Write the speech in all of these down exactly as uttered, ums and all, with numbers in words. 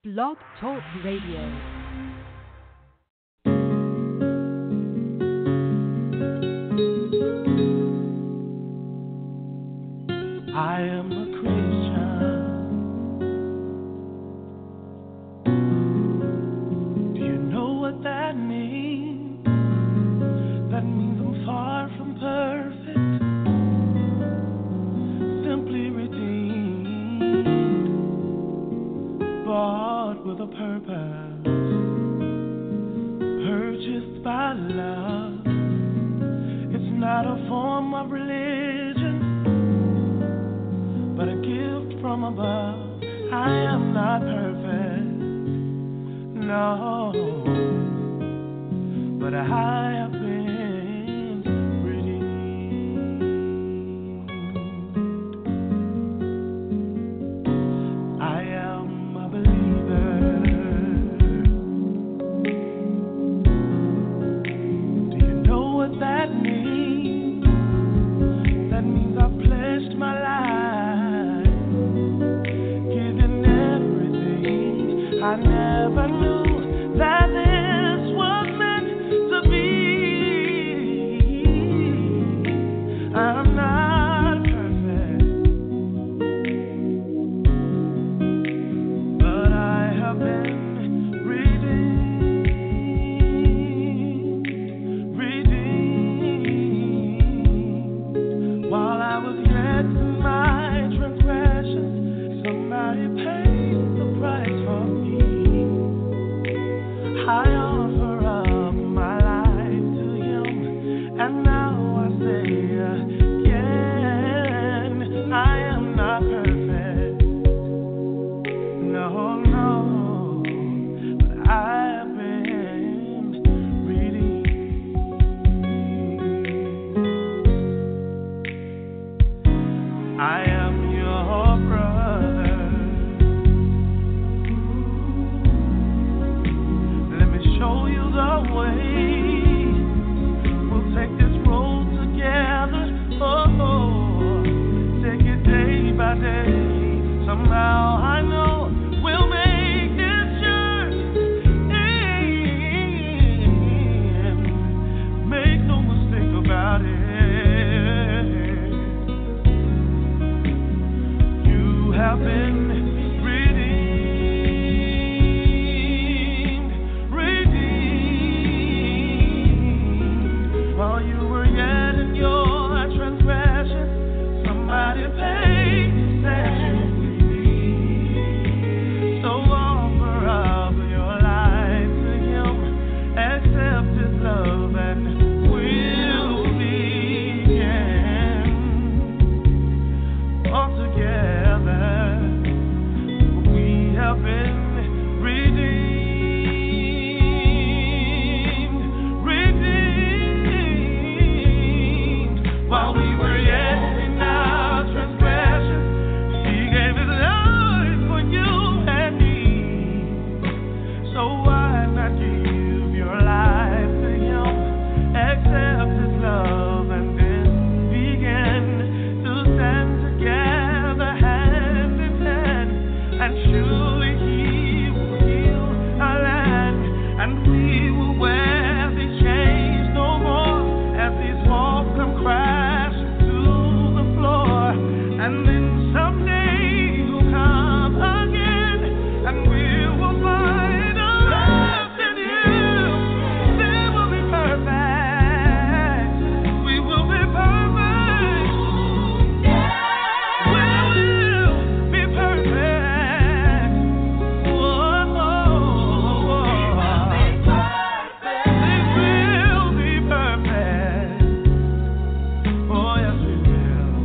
Blog Talk Radio. I am a Christian. Do you know what that means? That means I'm far from perfect, simply redeemed, bought with a purpose, purchased by love. It's not a form of religion, but a gift from above. I am not perfect, no, but I have been redeemed. I am a believer. Do you know what that means? That means I've pledged my life, I never knew that this was meant to be. I'm not perfect, but I have been redeemed, redeemed. While I was yet in my transgressions, somebody paid the price for me. I offer up my life to Him, and now I say again, I am not perfect, no, no, but I have been redeemed. I am your brother. Show you the way. We'll take this road together. Oh, oh, take it day by day. Somehow I know we'll make this journey. Make no mistake about it. You have been while you were yet in your transgression, somebody paid to set you free. So offer up your life to Him, accept His love, and we'll begin all together. We have been redeemed. While we were yet in our transgressions, He gave His life for you and me. So why not give your life to Him, accept His love, and then begin to stand together hand in hand, and surely He will heal our land, and we will wear these chains no more as these walls come crash. And then someday You'll come again, and we will find our rest in You. They will be perfect. We will be perfect. We will be perfect. Whoa, whoa, whoa. We will be perfect. Oh, yes, we will.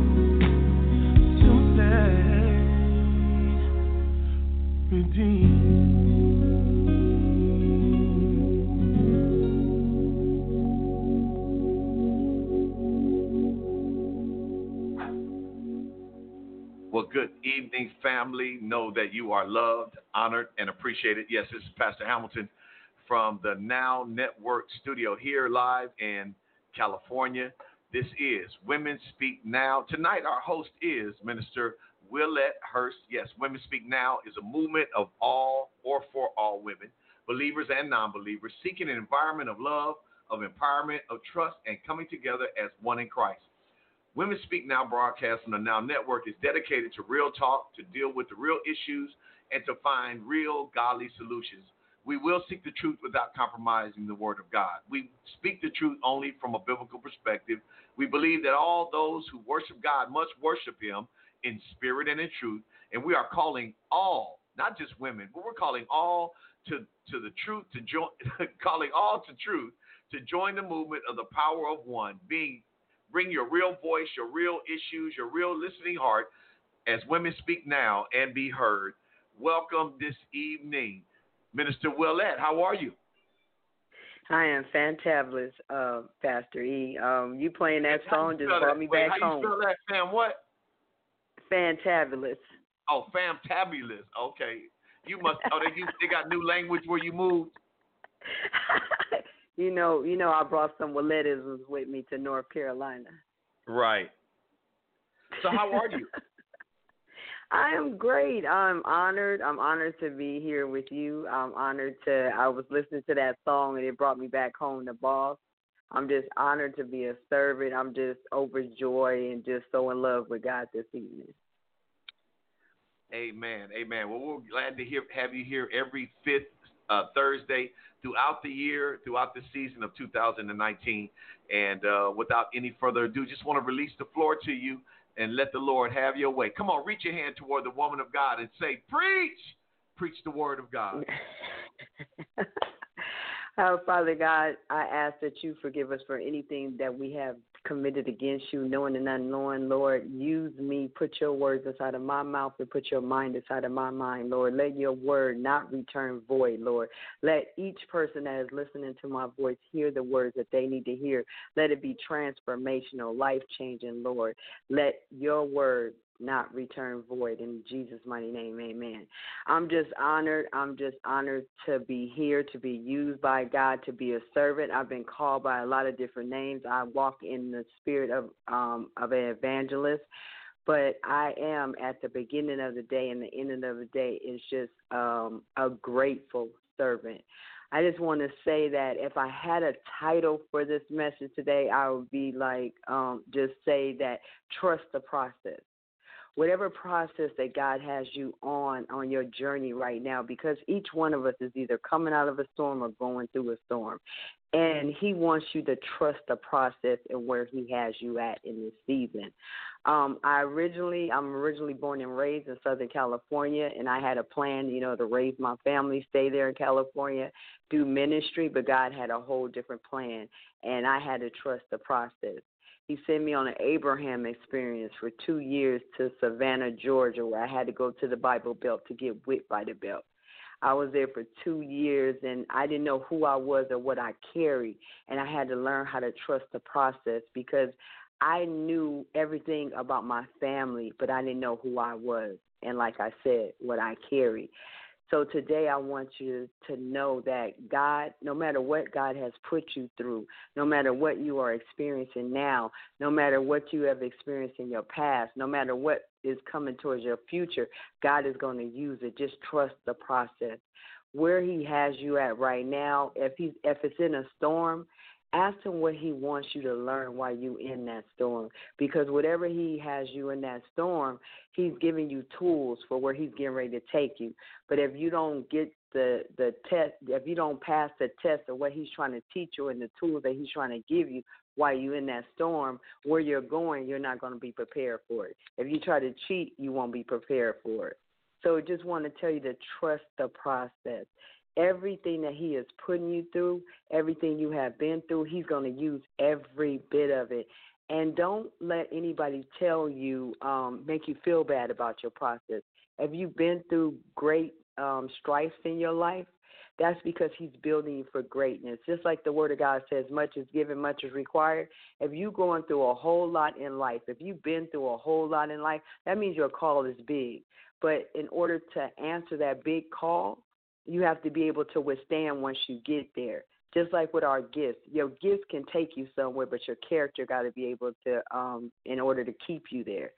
Well, good evening, family. Know that you are loved, honored, and appreciated. Yes, this is Pastor Hamilton from the Now Network studio here live in California. This is Women Speak Now. Tonight, our host is Minister Willette Hurst. Yes, Women Speak Now is a movement of all or for all women, believers and non-believers, seeking an environment of love, of empowerment, of trust, and coming together as one in Christ. Women Speak Now broadcast on the Now Network is dedicated to real talk, to deal with the real issues, and to find real godly solutions. We will seek the truth without compromising the Word of God. We speak the truth only from a biblical perspective. We believe that all those who worship God must worship Him in spirit and in truth. And we are calling all, not just women, but we're calling all to, to the truth, to join, calling all to truth, to join the movement of the power of one, being bring your real voice, your real issues, your real listening heart as Women Speak Now and be heard. Welcome this evening, Minister Willette. How are you? I am fantabulous, uh, Pastor E. Um, you playing that song just brought that? me Wait, back how home. you spell that, fam? What? Fantabulous. Oh, fantabulous. Okay. You must. Oh, they, you, they got new language where you moved. you know, you know, I brought some Willetters with me to North Carolina. Right. So how are you? I am great. I'm honored. I'm honored to be here with you. I'm honored to, I was listening to that song and it brought me back home to Boss. I'm just honored to be a servant. I'm just overjoyed and just so in love with God this evening. Amen. Amen. Well, we're glad to hear, have you here every fifth uh, Thursday throughout the year, throughout the season of two thousand nineteen. And uh, without any further ado, just want to release the floor to you and let the Lord have your way. Come on, reach your hand toward the woman of God and say, preach, preach the word of God. Oh, Father God, I ask that you forgive us for anything that we have committed against you, knowing and unknowing. Lord, use me, put your words inside of my mouth and put your mind inside of my mind, Lord. Let your word not return void, Lord. Let each person that is listening to my voice hear the words that they need to hear. Let it be transformational, life-changing, Lord. Let your word not return void. In Jesus' mighty name, amen. I'm just honored. I'm just honored to be here, to be used by God, to be a servant. I've been called by a lot of different names. I walk in the spirit of um, of an evangelist, but I am at the beginning of the day and the ending of the day is just um, a grateful servant. I just want to say that if I had a title for this message today, I would be like, um, just say that trust the process. Whatever process that God has you on, on your journey right now, because each one of us is either coming out of a storm or going through a storm. And he wants you to trust the process and where he has you at in this season. Um, I originally, I'm originally born and raised in Southern California, and I had a plan, you know, to raise my family, stay there in California, do ministry, but God had a whole different plan, and I had to trust the process. He sent me on an Abraham experience for two years to Savannah, Georgia, where I had to go to the Bible Belt to get whipped by the belt. I was there for two years, and I didn't know who I was or what I carried, and I had to learn how to trust the process because I knew everything about my family, but I didn't know who I was, and like I said, what I carried. So today I want you to know that God, no matter what God has put you through, no matter what you are experiencing now, no matter what you have experienced in your past, no matter what is coming towards your future, God is going to use it. Just trust the process. Where he has you at right now, if he's if it's in a storm, ask him what he wants you to learn while you're in that storm. Because whatever he has you in that storm, he's giving you tools for where he's getting ready to take you. But if you don't get the, the test, if you don't pass the test of what he's trying to teach you and the tools that he's trying to give you while you're in that storm, where you're going, you're not going to be prepared for it. If you try to cheat, you won't be prepared for it. So I just want to tell you to trust the process. Everything that he is putting you through, everything you have been through, he's going to use every bit of it. And don't let anybody tell you, um, make you feel bad about your process. If you've been through great um, strifes in your life, that's because he's building you for greatness. Just like the word of God says, much is given, much is required. If you're going through a whole lot in life, if you've been through a whole lot in life, that means your call is big. But in order to answer that big call, you have to be able to withstand once you get there. Just like with our gifts, your gifts can take you somewhere, but your character got to be able to, um, in order to keep you there.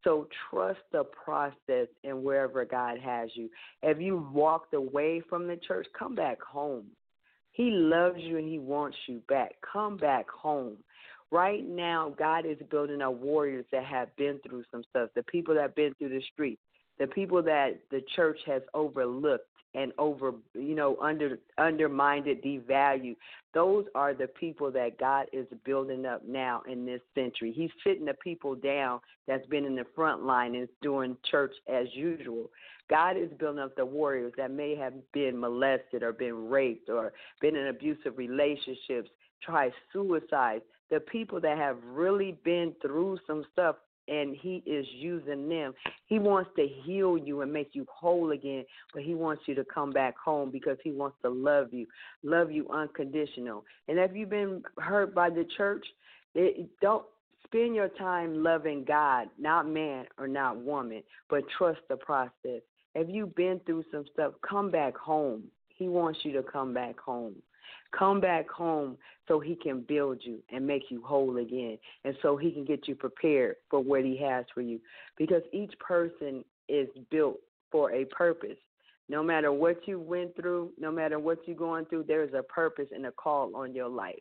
So trust the process and wherever God has you. If you walked away from the church, come back home. He loves you and he wants you back. Come back home. Right now, God is building up warriors that have been through some stuff, the people that have been through the streets, the people that the church has overlooked and over, you know, under undermined, devalued. Those are the people that God is building up now in this century. He's sitting the people down that's been in the front line and doing church as usual. God is building up the warriors that may have been molested or been raped or been in abusive relationships, tried suicide, the people that have really been through some stuff, and he is using them. He wants to heal you and make you whole again, but he wants you to come back home because he wants to love you, love you unconditional. And if you've been hurt by the church, it, don't spend your time loving God, not man or not woman, but trust the process. If you've been through some stuff, come back home. He wants you to come back home. Come back home so he can build you and make you whole again, and so he can get you prepared for what he has for you, because each person is built for a purpose. No matter what you went through, no matter what you're going through, there is a purpose and a call on your life.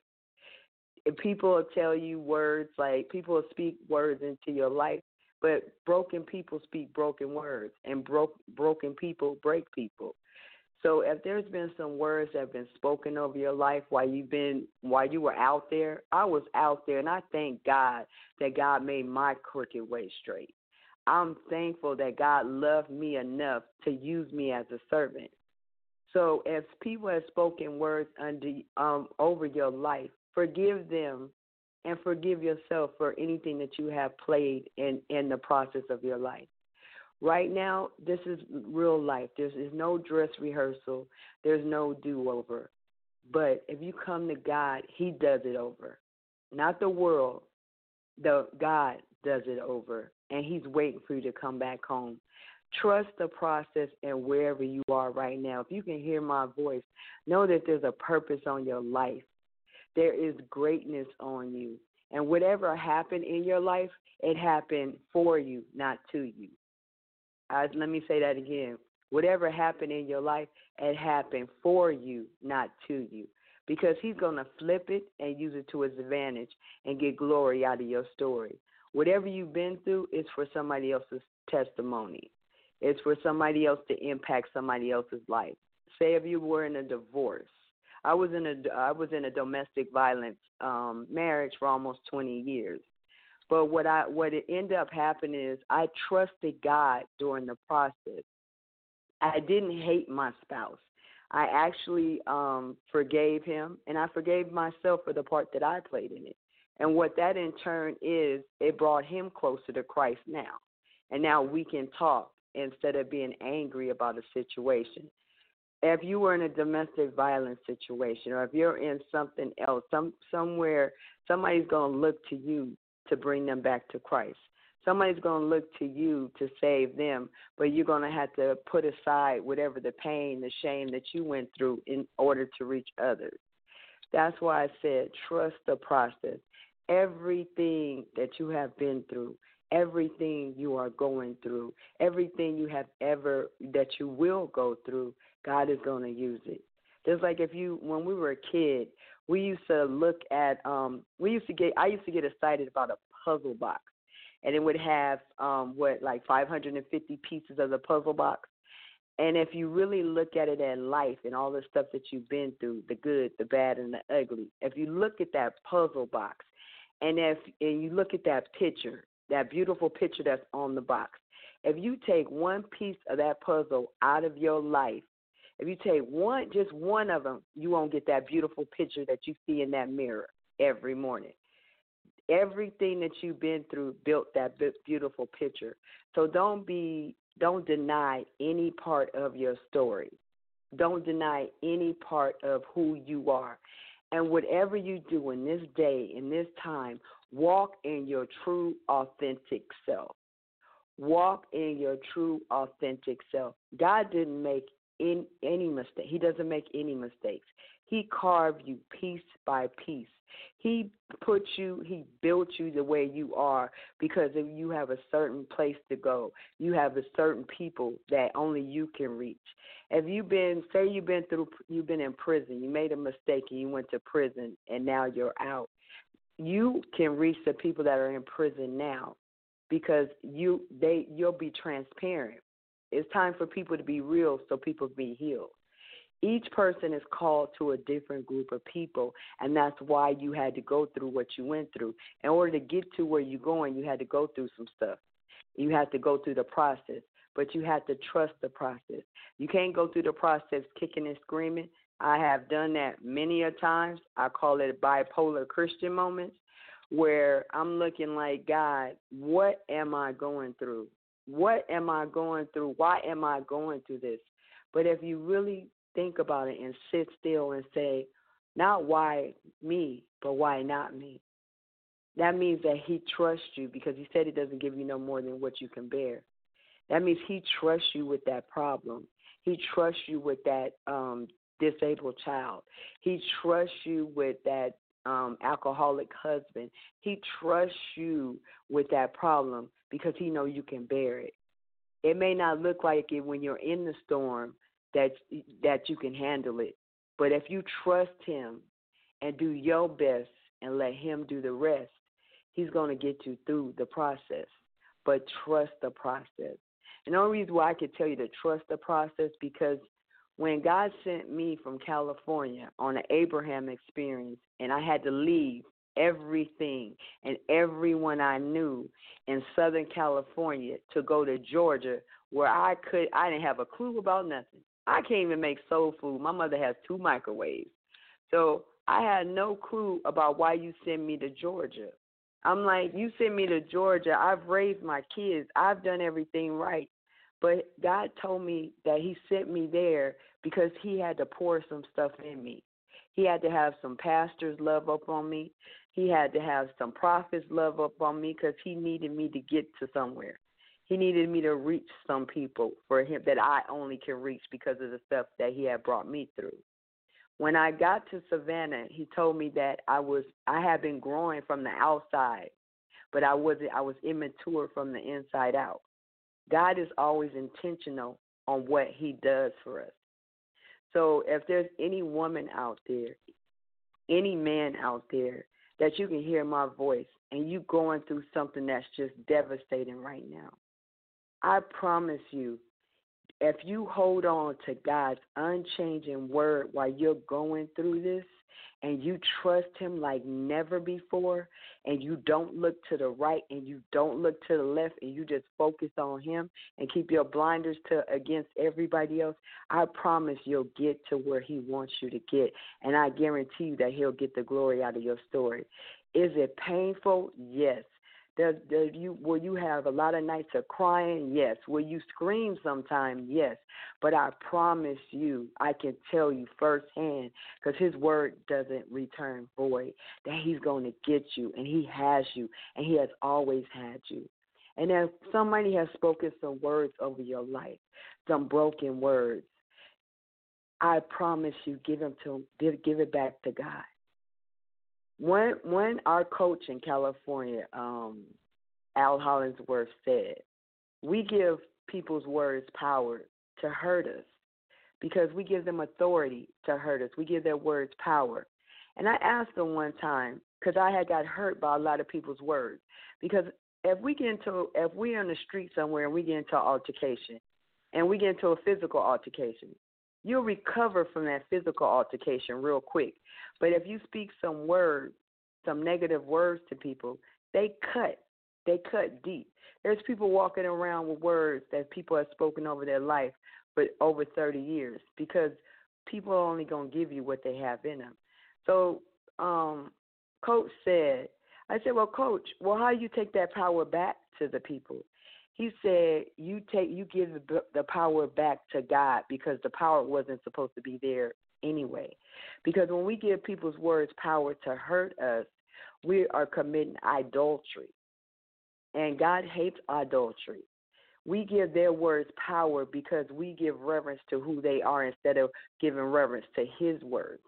If people will tell you words, like people will speak words into your life, but broken people speak broken words, and broke, broken people break people. So if there's been some words that have been spoken over your life while you've been, while you were out there, I was out there, and I thank God that God made my crooked way straight. I'm thankful that God loved me enough to use me as a servant. So if people have spoken words under, um, over your life, forgive them and forgive yourself for anything that you have played in, in the process of your life. Right now, this is real life. There's, there's no dress rehearsal. There's no do-over. But if you come to God, he does it over. Not the world. The God does it over, and he's waiting for you to come back home. Trust the process and wherever you are right now. If you can hear my voice, know that there's a purpose on your life. There is greatness on you. And whatever happened in your life, it happened for you, not to you. Uh, let me say that again. Whatever happened in your life, it happened for you, not to you. Because he's going to flip it and use it to his advantage and get glory out of your story. Whatever you've been through is for somebody else's testimony. It's for somebody else to impact somebody else's life. Say if you were in a divorce. I was in a, I was in a domestic violence um, marriage for almost twenty years. But what I what it ended up happening is I trusted God during the process. I didn't hate my spouse. I actually um, forgave him, and I forgave myself for the part that I played in it. And what that in turn is, it brought him closer to Christ now. And now we can talk instead of being angry about a situation. If you were in a domestic violence situation, or if you're in something else, some somewhere, somebody's going to look to you to bring them back to Christ. Somebody's going to look to you to save them, but you're going to have to put aside whatever the pain, the shame that you went through in order to reach others. That's why I said trust the process. Everything that you have been through, everything you are going through, everything you have ever, that you will go through, God is going to use it. Just like if you, when we were a kid, we used to look at, um, we used to get, I used to get excited about a puzzle box. And it would have, um, what, like five hundred fifty pieces of the puzzle box. And if you really look at it in life and all the stuff that you've been through, the good, the bad, and the ugly, if you look at that puzzle box, and if and you look at that picture, that beautiful picture that's on the box, if you take one piece of that puzzle out of your life, if you take one, just one of them, you won't get that beautiful picture that you see in that mirror every morning. Everything that you've been through built that beautiful picture. So don't be, don't deny any part of your story. Don't deny any part of who you are. And whatever you do in this day, in this time, walk in your true, authentic self. Walk in your true, authentic self. God didn't make in any mistake. He doesn't make any mistakes. He carved you piece by piece. He put you, he built you the way you are because if you have a certain place to go. You have a certain people that only you can reach. If you've been, say you've been through, you've been in prison, you made a mistake and you went to prison and now you're out. You can reach the people that are in prison now because you, they, you'll be transparent. It's time for people to be real so people be healed. Each person is called to a different group of people, and that's why you had to go through what you went through. In order to get to where you're going, you had to go through some stuff. You had to go through the process, but you had to trust the process. You can't go through the process kicking and screaming. I have done that many a times. I call it bipolar Christian moments where I'm looking like, God, what am I going through? What am I going through? Why am I going through this? But if you really think about it and sit still and say, not why me, but why not me? That means that he trusts you because he said he doesn't give you no more than what you can bear. That means he trusts you with that problem. He trusts you with that um, disabled child. He trusts you with that um, alcoholic husband. He trusts you with that problem because he knows you can bear it. It may not look like it when you're in the storm, that that you can handle it. But if you trust him and do your best and let him do the rest, he's going to get you through the process. But trust the process. And the only reason why I could tell you to trust the process because when God sent me from California on an Abraham experience and I had to leave everything and everyone I knew in Southern California to go to Georgia where I could, I didn't have a clue about nothing. I can't even make soul food. My mother has two microwaves. So I had no clue about why you sent me to Georgia. I'm like, you sent me to Georgia. I've raised my kids. I've done everything right. But God told me that he sent me there because he had to pour some stuff in me. He had to have some pastors love up on me. He had to have some prophets love up on me because he needed me to get to somewhere. He needed me to reach some people for him that I only can reach because of the stuff that he had brought me through. When I got to Savannah, he told me that I was I had been growing from the outside, but I wasn't I was immature from the inside out. God is always intentional on what he does for us. So if there's any woman out there, any man out there that you can hear my voice and you going through something that's just devastating right now, I promise you, if you hold on to God's unchanging word while you're going through this and you trust him like never before and you don't look to the right and you don't look to the left and you just focus on him and keep your blinders to against everybody else, I promise you'll get to where he wants you to get. And I guarantee you that he'll get the glory out of your story. Is it painful? Yes. Does, does you, will you have a lot of nights of crying? Yes. Will you scream sometime? Yes. But I promise you, I can tell you firsthand, because his word doesn't return void, that he's going to get you, and he has you, and he has always had you. And if somebody has spoken some words over your life, some broken words, I promise you, give them to give, give it back to God. When when our coach in California, um, Al Hollingsworth, said, we give people's words power to hurt us because we give them authority to hurt us. We give their words power. And I asked him one time, because I had got hurt by a lot of people's words, because if we get into, if we're in the street somewhere and we get into an altercation and we get into a physical altercation, you'll recover from that physical altercation real quick. But if you speak some words, some negative words to people, they cut. They cut deep. There's people walking around with words that people have spoken over their life for over thirty years because people are only going to give you what they have in them. So um, Coach said, I said, well, Coach, well, how do you take that power back to the people? He said, you take, you give the, the power back to God because the power wasn't supposed to be there anyway. Because when we give people's words power to hurt us, we are committing idolatry. And God hates adultery. We give their words power because we give reverence to who they are instead of giving reverence to his words.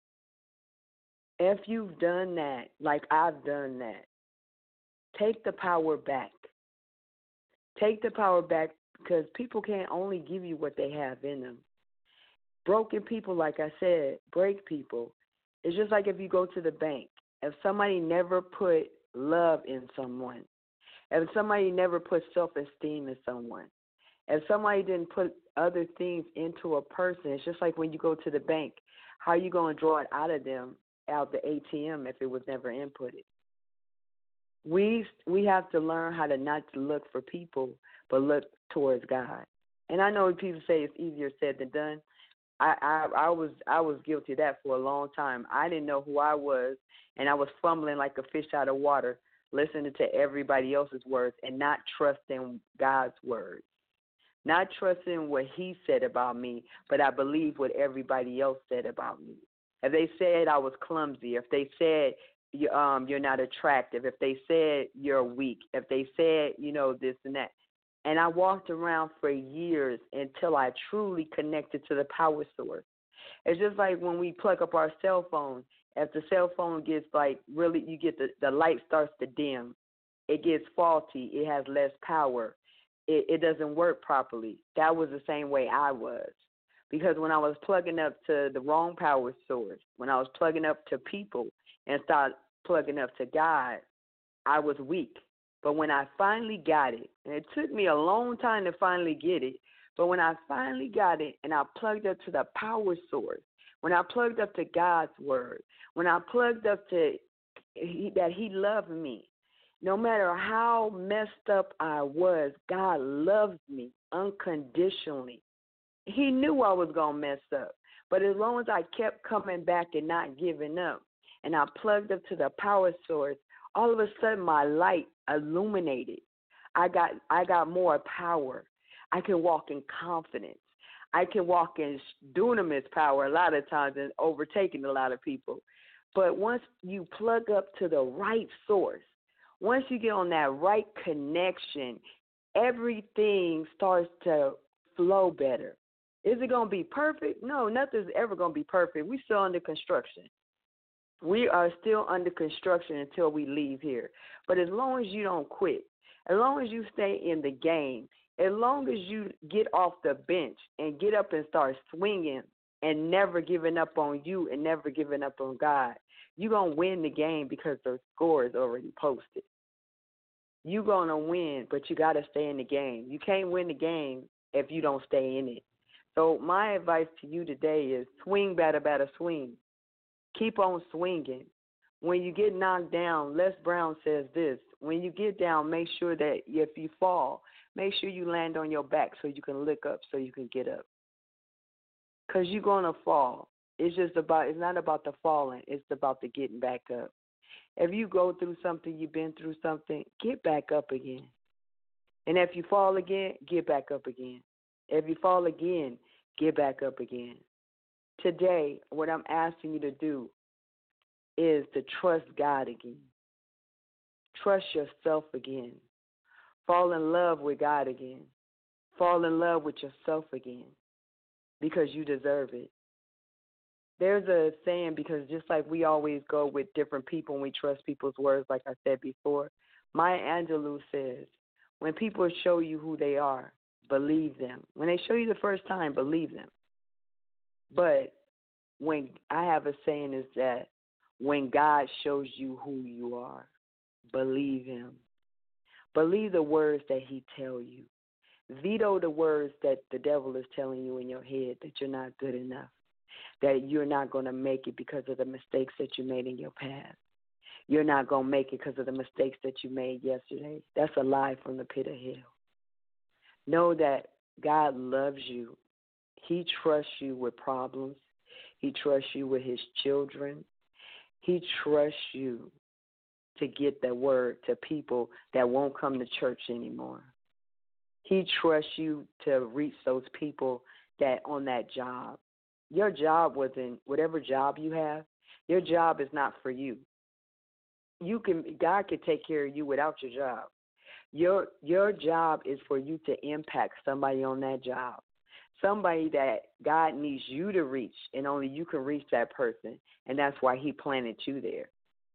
If you've done that, like I've done that, take the power back. Take the power back because people can't only give you what they have in them. Broken people, like I said, break people. It's just like if you go to the bank. If somebody never put love in someone, if somebody never put self-esteem in someone, if somebody didn't put other things into a person, it's just like when you go to the bank. How are you going to draw it out of them, out the A T M, if it was never inputted? We we have to learn how to not to look for people, but look towards God. And I know people say it's easier said than done. I, I, I was I was guilty of that for a long time. I didn't know who I was, and I was fumbling like a fish out of water, listening to everybody else's words and not trusting God's words. Not trusting what he said about me, but I believe what everybody else said about me. If they said I was clumsy, if they said you, um, you're not attractive, if they said you're weak, if they said, you know, this and that. And I walked around for years until I truly connected to the power source. It's just like when we plug up our cell phone. If the cell phone gets like really, you get the, the light starts to dim. It gets faulty. It has less power. It, it doesn't work properly. That was the same way I was. Because when I was plugging up to the wrong power source, when I was plugging up to people and started plugging up to God, I was weak. But when I finally got it, and it took me a long time to finally get it, but when I finally got it and I plugged up to the power source, when I plugged up to God's word, when I plugged up to he, that he loved me, no matter how messed up I was, God loved me unconditionally. He knew I was going to mess up. But as long as I kept coming back and not giving up, and I plugged up to the power source, all of a sudden my light illuminated. I got I got more power. I can walk in confidence. I can walk in dunamis power a lot of times and overtaking a lot of people. But once you plug up to the right source, once you get on that right connection, everything starts to flow better. Is it going to be perfect? No, nothing's ever going to be perfect. We're still under construction. We are still under construction until we leave here. But as long as you don't quit, as long as you stay in the game, as long as you get off the bench and get up and start swinging and never giving up on you and never giving up on God, you're going to win the game because the score is already posted. You're going to win, but you got to stay in the game. You can't win the game if you don't stay in it. So my advice to you today is swing, batter, batter, swing. Keep on swinging. When you get knocked down, Les Brown says this, when you get down, make sure that if you fall, make sure you land on your back so you can look up so you can get up. Because you're going to fall. It's just about, it's not about the falling. It's about the getting back up. If you go through something, you've been through something, get back up again. And if you fall again, get back up again. If you fall again, get back up again. Today, what I'm asking you to do is to trust God again. Trust yourself again. Fall in love with God again. Fall in love with yourself again because you deserve it. There's a saying, because just like we always go with different people and we trust people's words, like I said before, Maya Angelou says, when people show you who they are, believe them. When they show you the first time, believe them. But when I have a saying is that when God shows you who you are, believe him. Believe the words that he tells you. Veto the words that the devil is telling you in your head that you're not good enough, that you're not going to make it because of the mistakes that you made in your past. You're not going to make it because of the mistakes that you made yesterday. That's a lie from the pit of hell. Know that God loves you. He trusts you with problems. He trusts you with his children. He trusts you to get the word to people that won't come to church anymore. He trusts you to reach those people that on that job. Your job wasn't, whatever job you have, your job is not for you. You can, God can take care of you without your job. Your your job is for you to impact somebody on that job. Somebody that God needs you to reach, and only you can reach that person, and that's why he planted you there.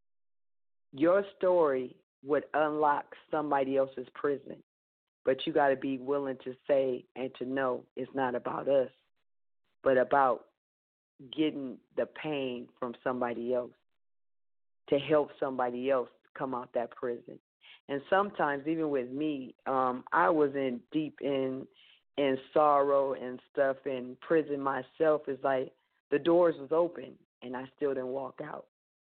Your story would unlock somebody else's prison, but you got to be willing to say and to know it's not about us, but about getting the pain from somebody else to help somebody else come out that prison. And sometimes, even with me, um, I was in deep in in sorrow and stuff in prison myself. It's like the doors was open and I still didn't walk out.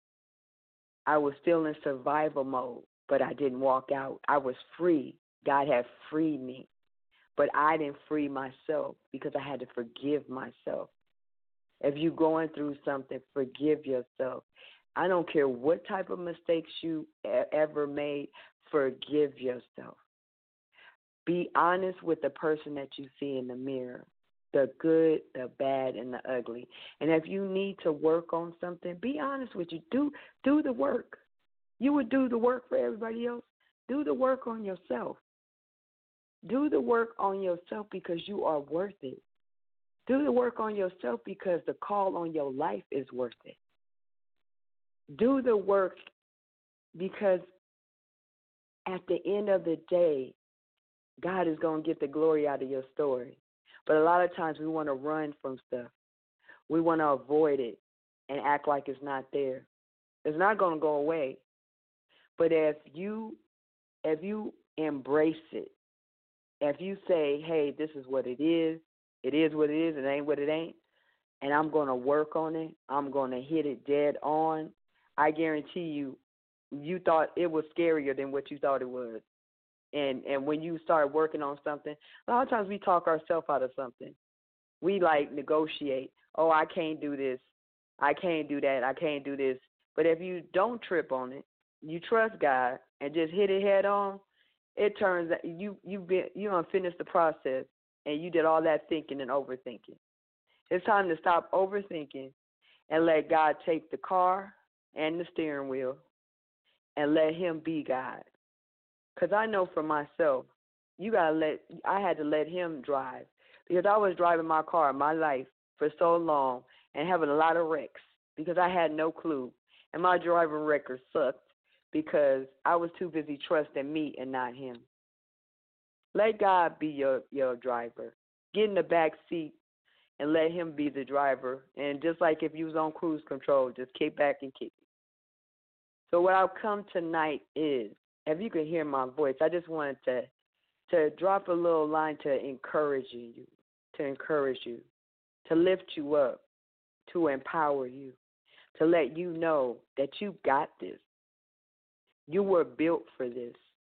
I was still in survival mode, but I didn't walk out. I was free. God had freed me, but I didn't free myself because I had to forgive myself. If you're going through something, forgive yourself. I don't care what type of mistakes you ever made, forgive yourself. Be honest with the person that you see in the mirror, the good, the bad, and the ugly. And if you need to work on something, be honest with you. Do do the work. You would do the work for everybody else. Do the work on yourself. Do the work on yourself because you are worth it. Do the work on yourself because the call on your life is worth it. Do the work because at the end of the day, God is going to get the glory out of your story. But a lot of times we want to run from stuff. We want to avoid it and act like it's not there. It's not going to go away. But if you if you embrace it, if you say, hey, this is what it is, it is what it is, it ain't what it ain't, and I'm going to work on it, I'm going to hit it dead on, I guarantee you, you thought it was scarier than what you thought it was. And and when you start working on something, a lot of times we talk ourselves out of something. We like negotiate. Oh, I can't do this. I can't do that. I can't do this. But if you don't trip on it, you trust God and just hit it head on, it turns out you you been you gonna finish the process and you did all that thinking and overthinking. It's time to stop overthinking and let God take the car and the steering wheel and let him be God. Because I know for myself, you gotta let I had to let him drive. Because I was driving my car my life for so long and having a lot of wrecks because I had no clue. And my driving record sucked because I was too busy trusting me and not him. Let God be your, your driver. Get in the back seat and let him be the driver. And just like if you was on cruise control, just kick back and kick it. So what I'll come tonight is, if you can hear my voice, I just wanted to to drop a little line to encourage you, to encourage you, to lift you up, to empower you, to let you know that you got this. You were built for this.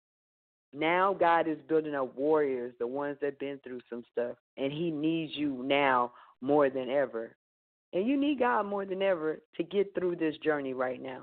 Now God is building up warriors, the ones that have been through some stuff, and he needs you now more than ever. And you need God more than ever to get through this journey right now.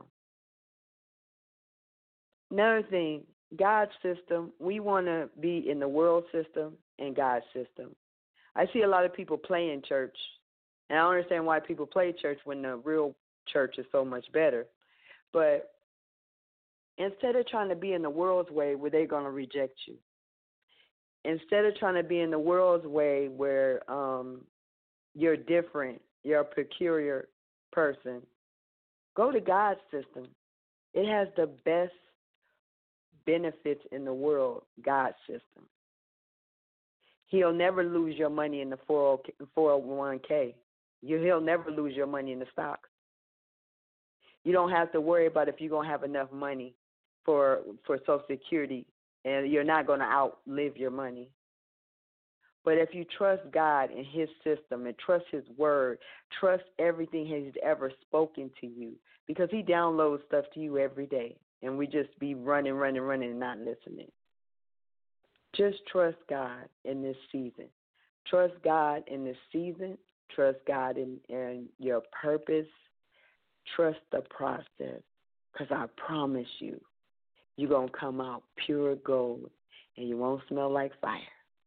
Another thing, God's system, we want to be in the world system and God's system. I see a lot of people playing church, and I don't understand why people play church when the real church is so much better. But instead of trying to be in the world's way where they're going to reject you, instead of trying to be in the world's way where um, you're different, you're a peculiar person, go to God's system. It has the best benefits in the world, God's system. He'll never lose your money in the four oh one k. You, he'll never lose your money in the stocks. You don't have to worry about if you're going to have enough money for for Social Security, and you're not going to outlive your money. But if you trust God and his system and trust his word, trust everything he's ever spoken to you, because he downloads stuff to you every day, and we just be running, running, running and not listening. Just trust God in this season. Trust God in this season. Trust God in, in your purpose. Trust the process, because I promise you, you're going to come out pure gold, and you won't smell like fire.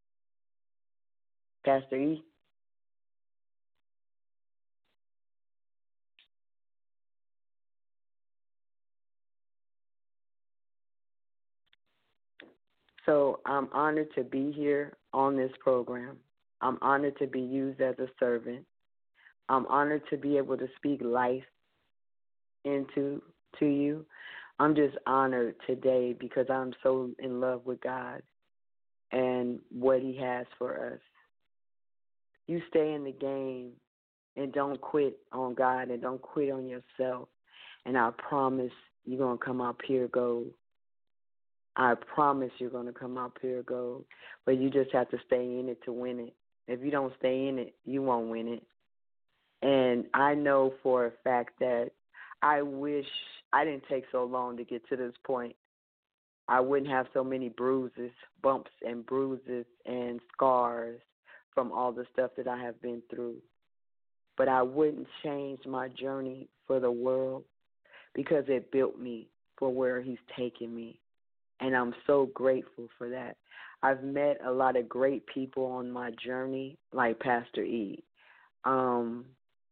Pastor E? So I'm honored to be here on this program. I'm honored to be used as a servant. I'm honored to be able to speak life into to you. I'm just honored today because I'm so in love with God and what he has for us. You stay in the game and don't quit on God and don't quit on yourself. And I promise you're going to come out pure gold. I promise you're going to come out pure gold. But you just have to stay in it to win it. If you don't stay in it, you won't win it. And I know for a fact that I wish I didn't take so long to get to this point. I wouldn't have so many bruises, bumps and bruises and scars from all the stuff that I have been through. But I wouldn't change my journey for the world because it built me for where he's taken me. And I'm so grateful for that. I've met a lot of great people on my journey, like Pastor E, um,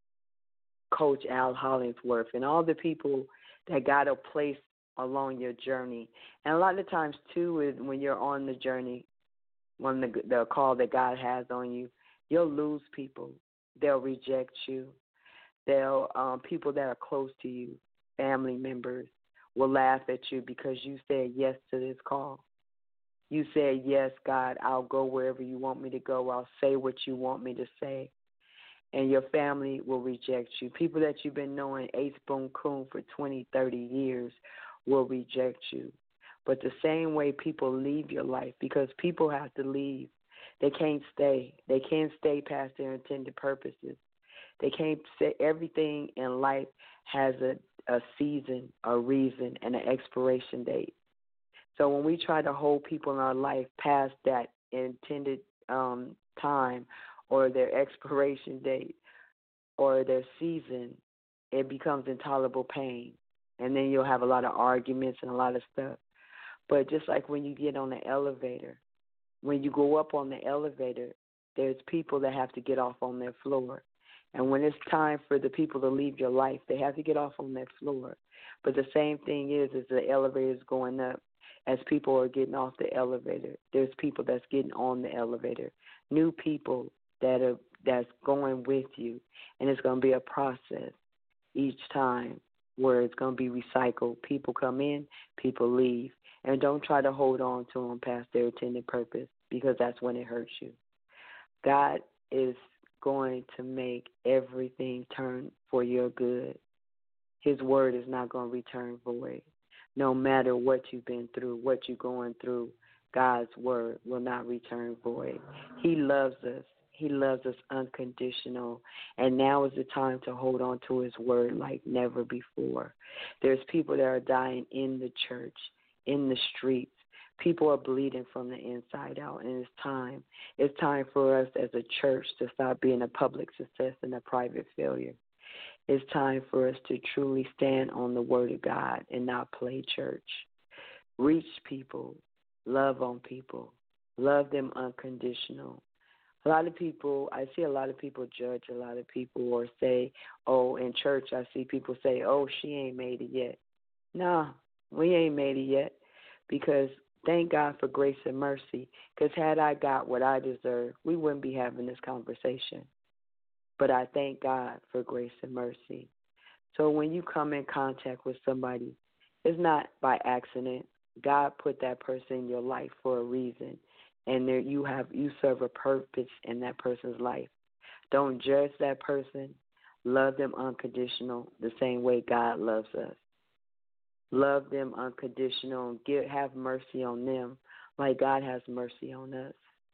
Coach Al Hollingsworth, and all the people that got a place along your journey. And a lot of times, too, is when you're on the journey, when the, the call that God has on you, you'll lose people. They'll reject you. They'll um, people that are close to you, family members, will laugh at you because you said yes to this call. You said, yes, God, I'll go wherever you want me to go. I'll say what you want me to say. And your family will reject you. People that you've been knowing, Ace Boone Coon, for twenty, thirty years will reject you. But the same way people leave your life, because people have to leave. They can't stay. They can't stay past their intended purposes. They can't say everything in life has a, a season, a reason, and an expiration date. So when we try to hold people in our life past that intended um, time or their expiration date or their season, it becomes intolerable pain. And then you'll have a lot of arguments and a lot of stuff. But just like when you get on the elevator, when you go up on the elevator, there's people that have to get off on their floor. And when it's time for the people to leave your life, they have to get off on that floor. But the same thing is, as the elevator is going up, as people are getting off the elevator, there's people that's getting on the elevator, new people that are that's going with you. And it's going to be a process each time where it's going to be recycled. People come in, people leave. And don't try to hold on to them past their intended purpose, because that's when it hurts you. God is going to make everything turn for your good. His word is not going to return void. No matter what you've been through, what you're going through, God's word will not return void. He loves us. He loves us unconditional. And now is the time to hold on to his word like never before. There's people that are dying in the church, in the streets. People are bleeding from the inside out, and it's time. It's time for us as a church to stop being a public success and a private failure. It's time for us to truly stand on the word of God and not play church. Reach people. Love on people. Love them unconditional. A lot of people, I see a lot of people judge a lot of people or say, oh, in church I see people say, oh, she ain't made it yet. No, we ain't made it yet, because thank God for grace and mercy, because had I got what I deserve, we wouldn't be having this conversation. But I thank God for grace and mercy. So when you come in contact with somebody, it's not by accident. God put that person in your life for a reason, and there you have you serve a purpose in that person's life. Don't judge that person. Love them unconditional, the same way God loves us. Love them unconditional and give, have mercy on them like God has mercy on us.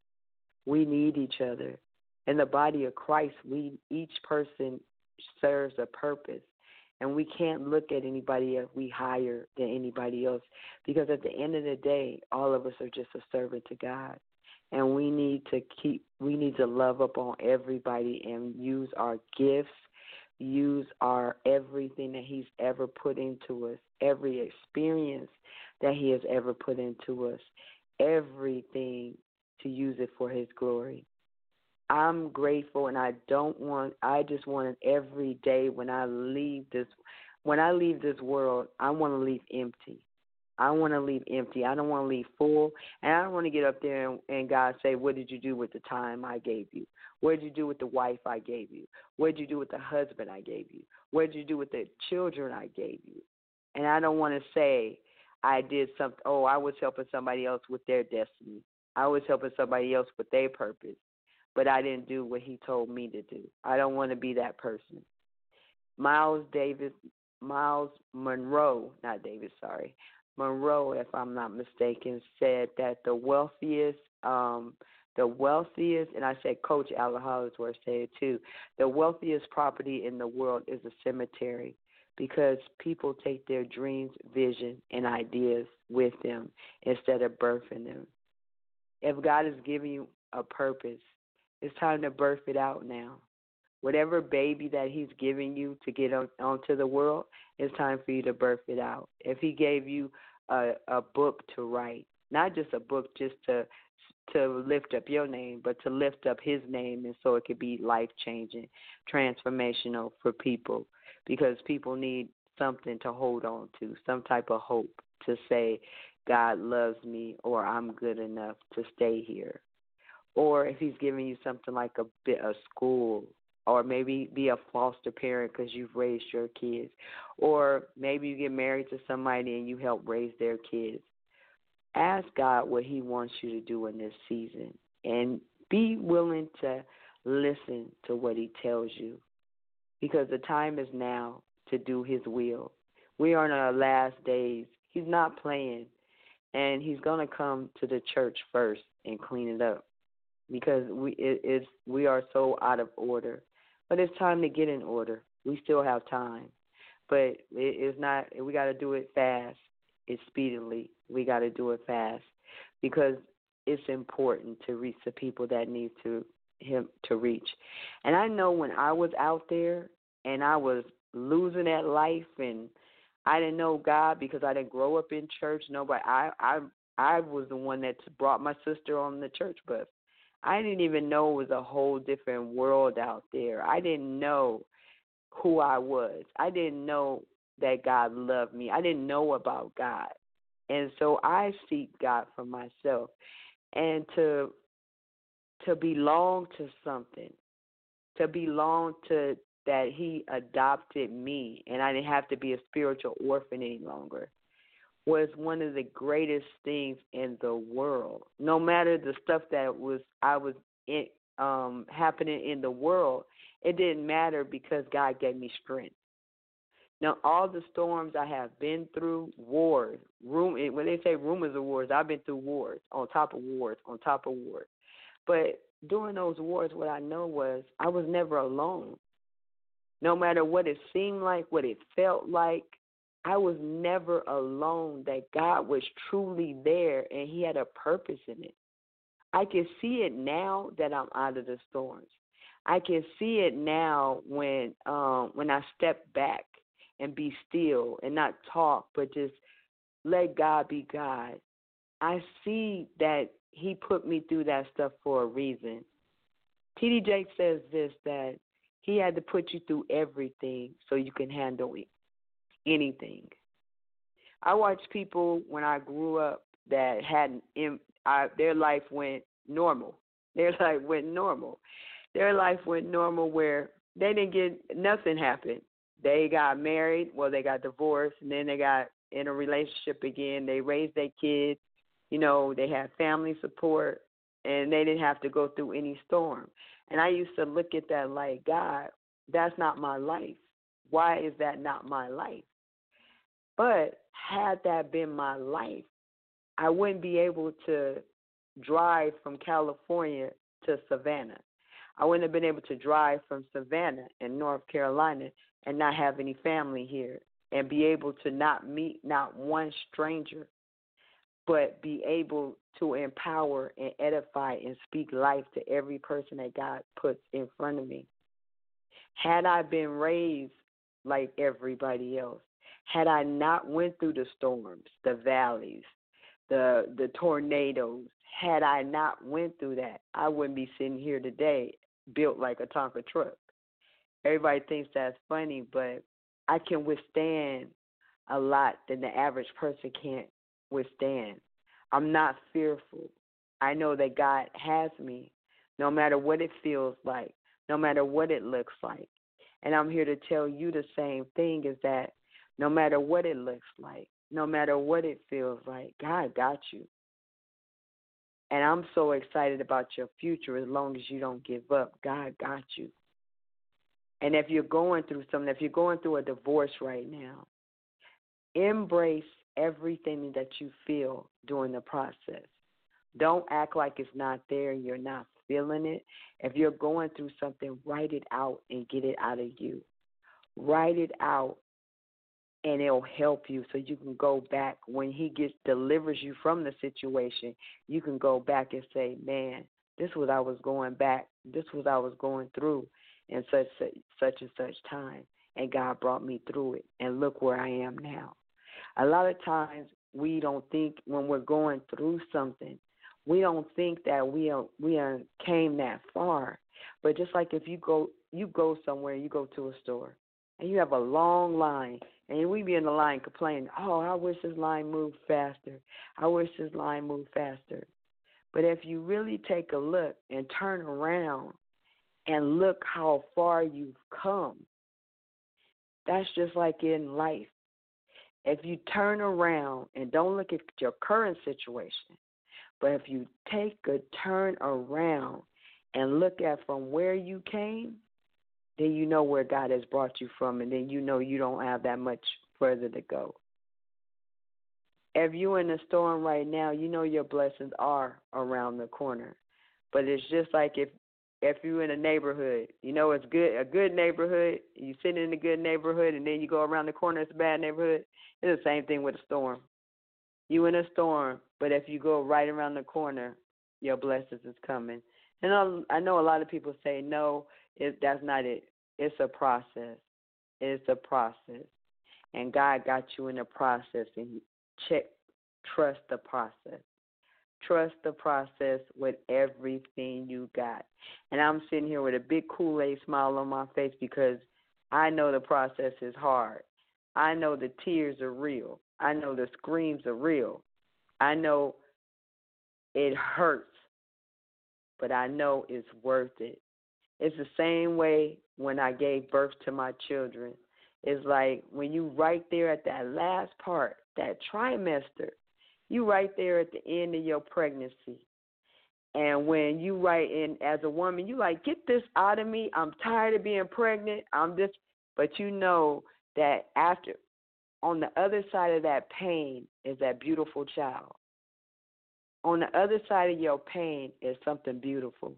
We need each other. In the body of Christ, we each person serves a purpose. And we can't look at anybody as we higher than anybody else, because at the end of the day, all of us are just a servant to God. And we need to keep, we need to love up on everybody and use our gifts, use our everything that he's ever put into us, every experience that he has ever put into us, everything to use it for his glory. I'm grateful, and I don't want, I just want it every day when I leave this, when I leave this world, I want to leave empty. I don't want to leave empty. I don't want to leave full. And I don't want to get up there and, and God say, what did you do with the time I gave you? What did you do with the wife I gave you? What did you do with the husband I gave you? What did you do with the children I gave you? And I don't want to say I did something, oh, I was helping somebody else with their destiny. I was helping somebody else with their purpose, but I didn't do what he told me to do. I don't want to be that person. Miles Davis, Miles Monroe, not Davis, sorry, Monroe, if I'm not mistaken, said that the wealthiest, um, the wealthiest, and I said Coach Al Hollingsworth said it too, the wealthiest property in the world is a cemetery, because people take their dreams, vision, and ideas with them instead of birthing them. If God is giving you a purpose, it's time to birth it out now. Whatever baby that he's giving you to get on, onto the world, it's time for you to birth it out. If he gave you a, a book to write, not just a book just to to lift up your name, but to lift up his name, and so it could be life-changing, transformational for people, because people need something to hold on to, some type of hope to say, God loves me, or I'm good enough to stay here. Or if he's giving you something like a bit of school, or maybe be a foster parent because you've raised your kids, or maybe you get married to somebody and you help raise their kids. Ask God what he wants you to do in this season, and be willing to listen to what he tells you, because the time is now to do his will. We are in our last days. He's not playing, and he's going to come to the church first and clean it up, because we it, it's, we are so out of order. But it's time to get in order. We still have time, but it, it's not. We got to do it fast. It's speedily. We got to do it fast, because it's important to reach the people that need to him to reach. And I know when I was out there and I was losing at life, and I didn't know God because I didn't grow up in church. Nobody. I I I was the one that brought my sister on the church bus. I didn't even know it was a whole different world out there. I didn't know who I was. I didn't know that God loved me. I didn't know about God. And so I seek God for myself. And to to belong to something, to belong to that he adopted me, and I didn't have to be a spiritual orphan any longer, was one of the greatest things in the world. No matter the stuff that was I was in, um, happening in the world, it didn't matter, because God gave me strength. Now, all the storms I have been through, wars, room, when they say rumors of wars, I've been through wars, on top of wars, on top of wars. But during those wars, what I know was I was never alone. No matter what it seemed like, what it felt like, I was never alone, that God was truly there, and he had a purpose in it. I can see it now that I'm out of the storms. I can see it now when um, when I step back and be still and not talk, but just let God be God. I see that he put me through that stuff for a reason. T D Jakes says this, that he had to put you through everything so you can handle anything. I watched people when I grew up that hadn't, I, their life went normal. Their life went normal. Their life went normal where they didn't get, nothing happened. They got married, well, they got divorced, and then they got in a relationship again. They raised their kids. You know, they had family support, and they didn't have to go through any storm. And I used to look at that like, God, that's not my life. Why is that not my life? But had that been my life, I wouldn't be able to drive from California to Savannah. I wouldn't have been able to drive from Savannah in North Carolina and not have any family here, and be able to not meet not one stranger, but be able to empower and edify and speak life to every person that God puts in front of me. Had I been raised like everybody else, had I not went through the storms, the valleys, the the tornadoes, had I not went through that, I wouldn't be sitting here today built like a Tonka truck. Everybody thinks that's funny, but I can withstand a lot that the average person can't withstand. I'm not fearful. I know that God has me no matter what it feels like, no matter what it looks like. And I'm here to tell you the same thing, is that no matter what it looks like, no matter what it feels like, God got you. And I'm so excited about your future as long as you don't give up. God got you. And if you're going through something, if you're going through a divorce right now, embrace everything that you feel during the process. Don't act like it's not there and you're not feeling it. If you're going through something, write it out and get it out of you. Write it out, and it'll help you so you can go back when he gets delivers you from the situation. You can go back and say, man, this was I was going back. This was I was going through in such such and such time, and God brought me through it, and look where I am now. A lot of times we don't think when we're going through something, we don't think that we are, we are came that far. But just like if you go you go somewhere, you go to a store, and you have a long line, and we be in the line complaining, oh, I wish this line moved faster. I wish this line moved faster. But if you really take a look and turn around and look how far you've come, that's just like in life. If you turn around and don't look at your current situation, but if you take a turn around and look at from where you came, then you know where God has brought you from, and then you know you don't have that much further to go. If you're in a storm right now, you know your blessings are around the corner. But it's just like if if you're in a neighborhood, you know it's good a good neighborhood, you sit in a good neighborhood, and then you go around the corner, it's a bad neighborhood. It's the same thing with a storm. You in a storm, but if you go right around the corner, your blessings is coming. And I, I know a lot of people say, no, it, that's not it. It's a process. It's a process. And God got you in the process, and check, trust the process. Trust the process with everything you got. And I'm sitting here with a big Kool-Aid smile on my face because I know the process is hard. I know the tears are real. I know the screams are real. I know it hurts, but I know it's worth it. It's the same way when I gave birth to my children. It's like when you right there at that last part, that trimester, you right there at the end of your pregnancy. And when you right in as a woman, you like, get this out of me. I'm tired of being pregnant. I'm just, but you know that after, on the other side of that pain is that beautiful child. On the other side of your pain is something beautiful.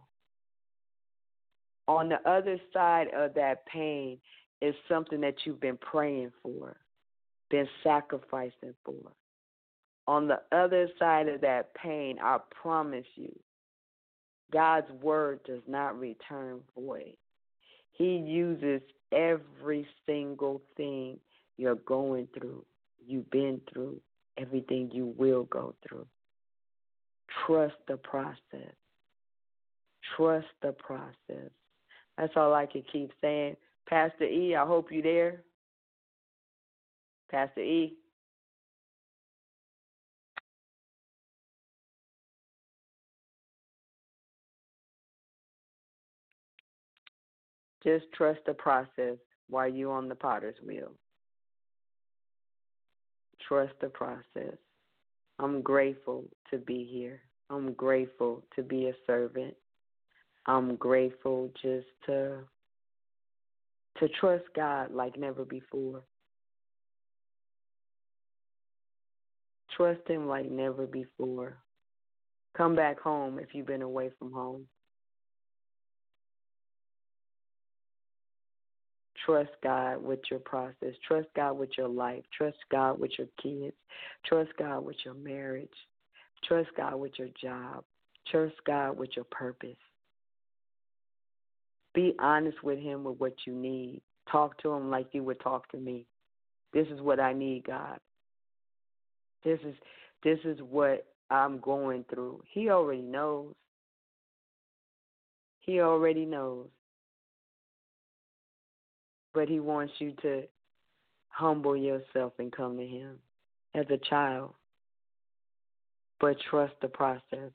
On the other side of that pain is something that you've been praying for, been sacrificing for. On the other side of that pain, I promise you, God's word does not return void. He uses every single thing you're going through, you've been through, everything you will go through. Trust the process. Trust the process. That's all I can keep saying. Pastor E, I hope you're there. Pastor E. Just trust the process while you're on the potter's wheel. Trust the process. I'm grateful to be here. I'm grateful to be a servant. I'm grateful just to to trust God like never before. Trust Him like never before. Come back home if you've been away from home. Trust God with your process. Trust God with your life. Trust God with your kids. Trust God with your marriage. Trust God with your job. Trust God with your purpose. Be honest with Him with what you need. Talk to Him like you would talk to me. This is what I need, God. This is this is what I'm going through. He already knows. He already knows. But He wants you to humble yourself and come to Him as a child. but trust the process.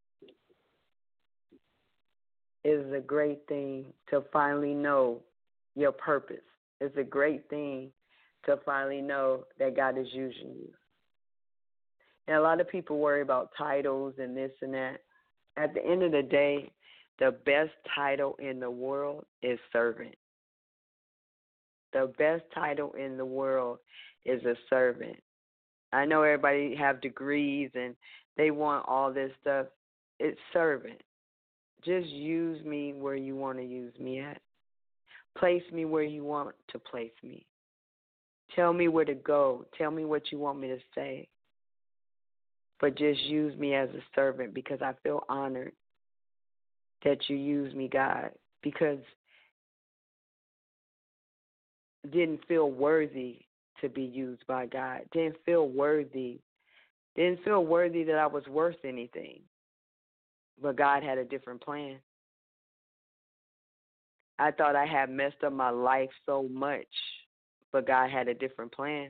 It is a great thing to finally know your purpose. It's a great thing to finally know that God is using you. And a lot of people worry about titles and this and that. At the end of the day, the best title in the world is servant. The best title in the world is a servant. I know everybody have degrees and they want all this stuff. It's servant. Just use me where you want to use me at. Place me where you want to place me. Tell me where to go. Tell me what you want me to say. But just use me as a servant because I feel honored that you use me, God, because I didn't feel worthy to be used by God. Didn't feel worthy. Didn't feel worthy that I was worth anything. But God had a different plan. I thought I had messed up my life so much, but God had a different plan.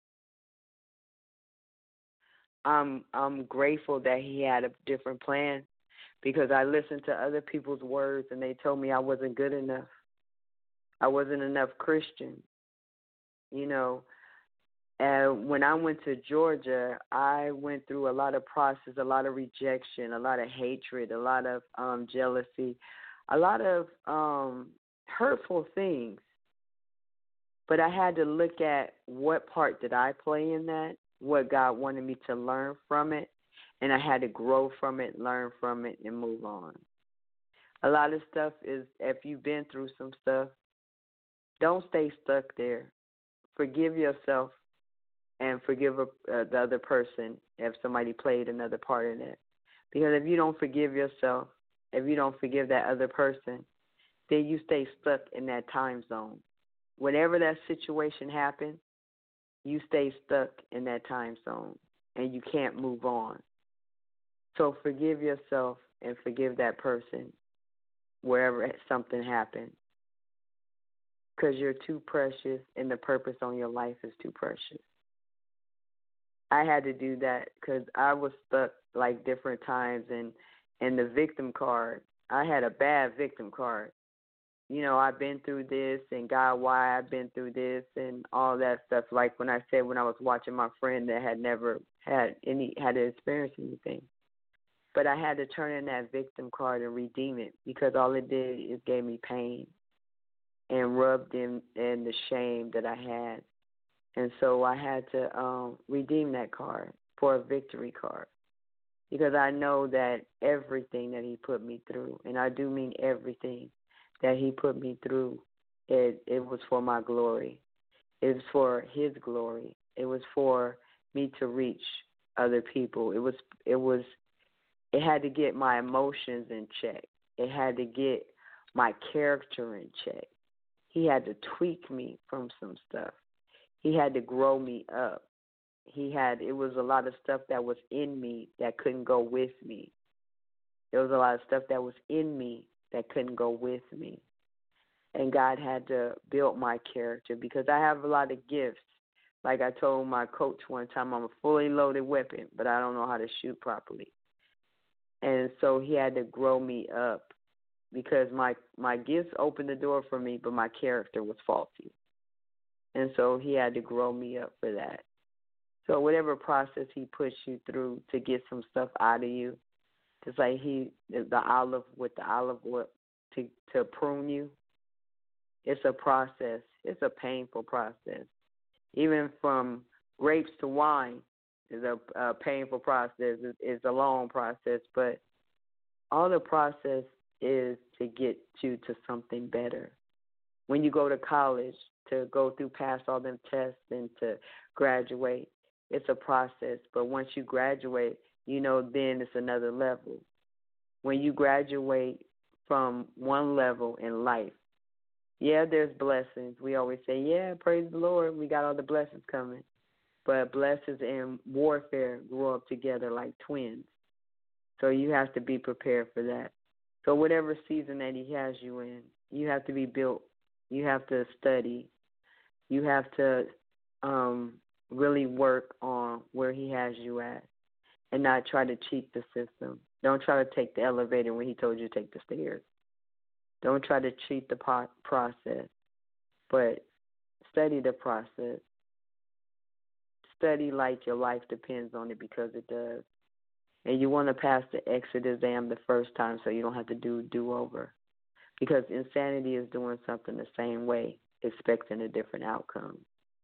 I'm I'm grateful that he had a different plan because I listened to other people's words and they told me I wasn't good enough. I wasn't enough Christian. You know, and when I went to Georgia, I went through a lot of process, a lot of rejection, a lot of hatred, a lot of um, jealousy, a lot of um, hurtful things. But I had to look at what part did I play in that, what God wanted me to learn from it, and I had to grow from it, learn from it, and move on. A lot of stuff is, if you've been through some stuff, don't stay stuck there. Forgive yourself and forgive a, uh, the other person if somebody played another part in it. Because if you don't forgive yourself, if you don't forgive that other person, then you stay stuck in that time zone. Whenever that situation happens, you stay stuck in that time zone and you can't move on. So forgive yourself and forgive that person wherever something happened, because you're too precious and the purpose on your life is too precious. I had to do that because I was stuck like different times, and, and the victim card, I had a bad victim card. You know, I've been through this and God, why I've been through this and all that stuff. Like when I said when I was watching my friend that had never had any, had to experience anything. But I had to turn in that victim card and redeem it because all it did is gave me pain and rubbed in, in the shame that I had. And so I had to um, redeem that card for a victory card because I know that everything that he put me through, and I do mean everything that he put me through, it, it was for my glory. It was for his glory. It was for me to reach other people. It was, it was, it had to get my emotions in check. It had to get my character in check. He had to tweak me from some stuff. He had to grow me up. He had, it was a lot of stuff that was in me that couldn't go with me. There was a lot of stuff that was in me that couldn't go with me. And God had to build my character because I have a lot of gifts. Like I told my coach one time, I'm a fully loaded weapon, but I don't know how to shoot properly. And so he had to grow me up because my, my gifts opened the door for me, but my character was faulty. And so he had to grow me up for that. So whatever process he puts you through to get some stuff out of you, just like he, the olive with the olive oil to, to prune you, it's a process. It's a painful process. Even from grapes to wine is a, a painful process. It's, it's a long process, but all the process is to get you to something better. When you go to college, to go through, pass all them tests and to graduate, it's a process. But once you graduate, you know, then it's another level. When you graduate from one level in life, yeah, there's blessings. We always say, yeah, praise the Lord, we got all the blessings coming. But blessings and warfare grow up together like twins. So you have to be prepared for that. So whatever season that he has you in, you have to be built. You have to study. You have to um, really work on where he has you at. and not try to cheat the system. Don't try to take the elevator when he told you to take the stairs. Don't try to cheat the po- process, but study the process. Study like your life depends on it, because it does. And you want to pass the exit exam the first time so you don't have to do do-over. Because insanity is doing something the same way, expecting a different outcome.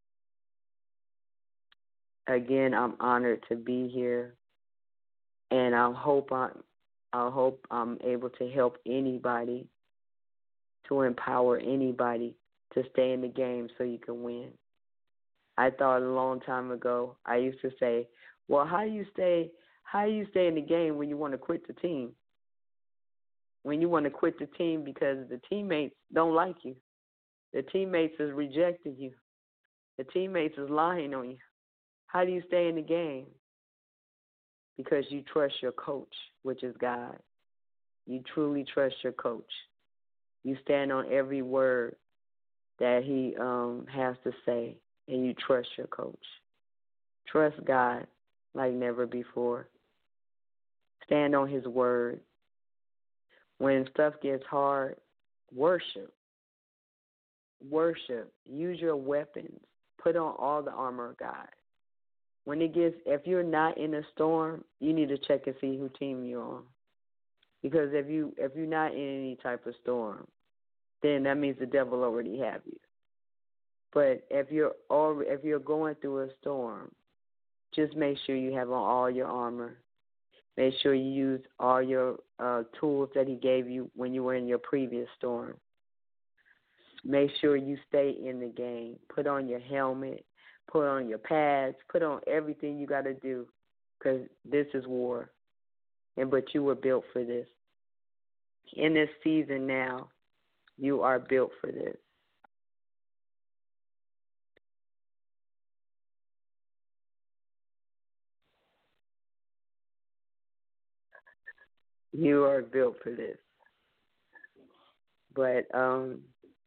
Again, I'm honored to be here, and I hope I'm, I hope I'm able to help anybody, to empower anybody to stay in the game so you can win. I thought a long time ago, I used to say, well, how you stay how you stay in the game when you want to quit the team? When you want to quit the team because the teammates don't like you. The teammates is rejecting you. The teammates is lying on you. How do you stay in the game? Because you trust your coach, which is God. You truly trust your coach. You stand on every word that he um, has to say, and you trust your coach. Trust God like never before. Stand on his word. When stuff gets hard, worship. Worship. Use your weapons. Put on all the armor of God. When it gets, if you're not in a storm, you need to check and see who team you're on. Because if you if you're not in any type of storm, then that means the devil already have you. But if you're already, if you're going through a storm, just make sure you have on all your armor. Make sure you use all your uh, tools that he gave you when you were in your previous storm. Make sure you stay in the game. Put on your helmet. Put on your pads. Put on everything you got to do, because this is war. And but you were built for this. In this season now, you are built for this. You are built for this. But um,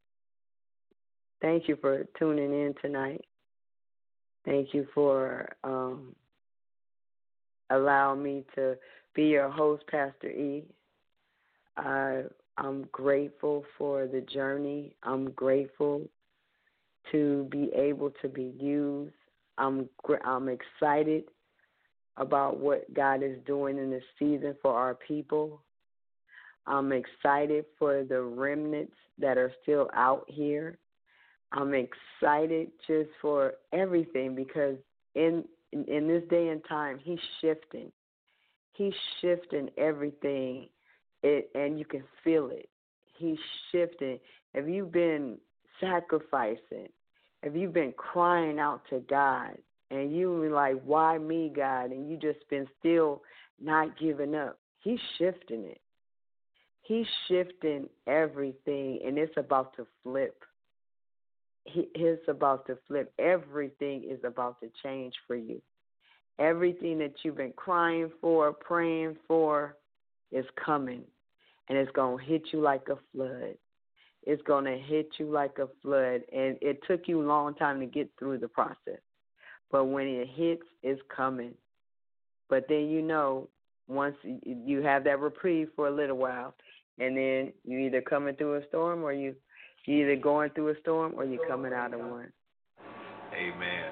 thank you for tuning in tonight. Thank you for um, allowing me to be your host, Pastor E. I, I'm grateful for the journey. I'm grateful to be able to be used. I'm I'm excited about what God is doing in this season for our people. I'm excited for the remnants that are still out here. I'm excited just for everything, because in, in in this day and time, he's shifting. He's shifting everything, it, and you can feel it. He's shifting. If you've been sacrificing, if you've been crying out to God, and you were like, why me, God? And you just been still not giving up, he's shifting it. He's shifting everything, and it's about to flip. He, it's about to flip. Everything is about to change for you. Everything that you've been crying for, praying for, is coming, and it's going to hit you like a flood. It's going to hit you like a flood, and it took you a long time to get through the process. But when it hits, it's coming. But then you know, once you have that reprieve for a little while, and then you either coming through a storm, or you you either going through a storm, or you're coming out of one. Amen.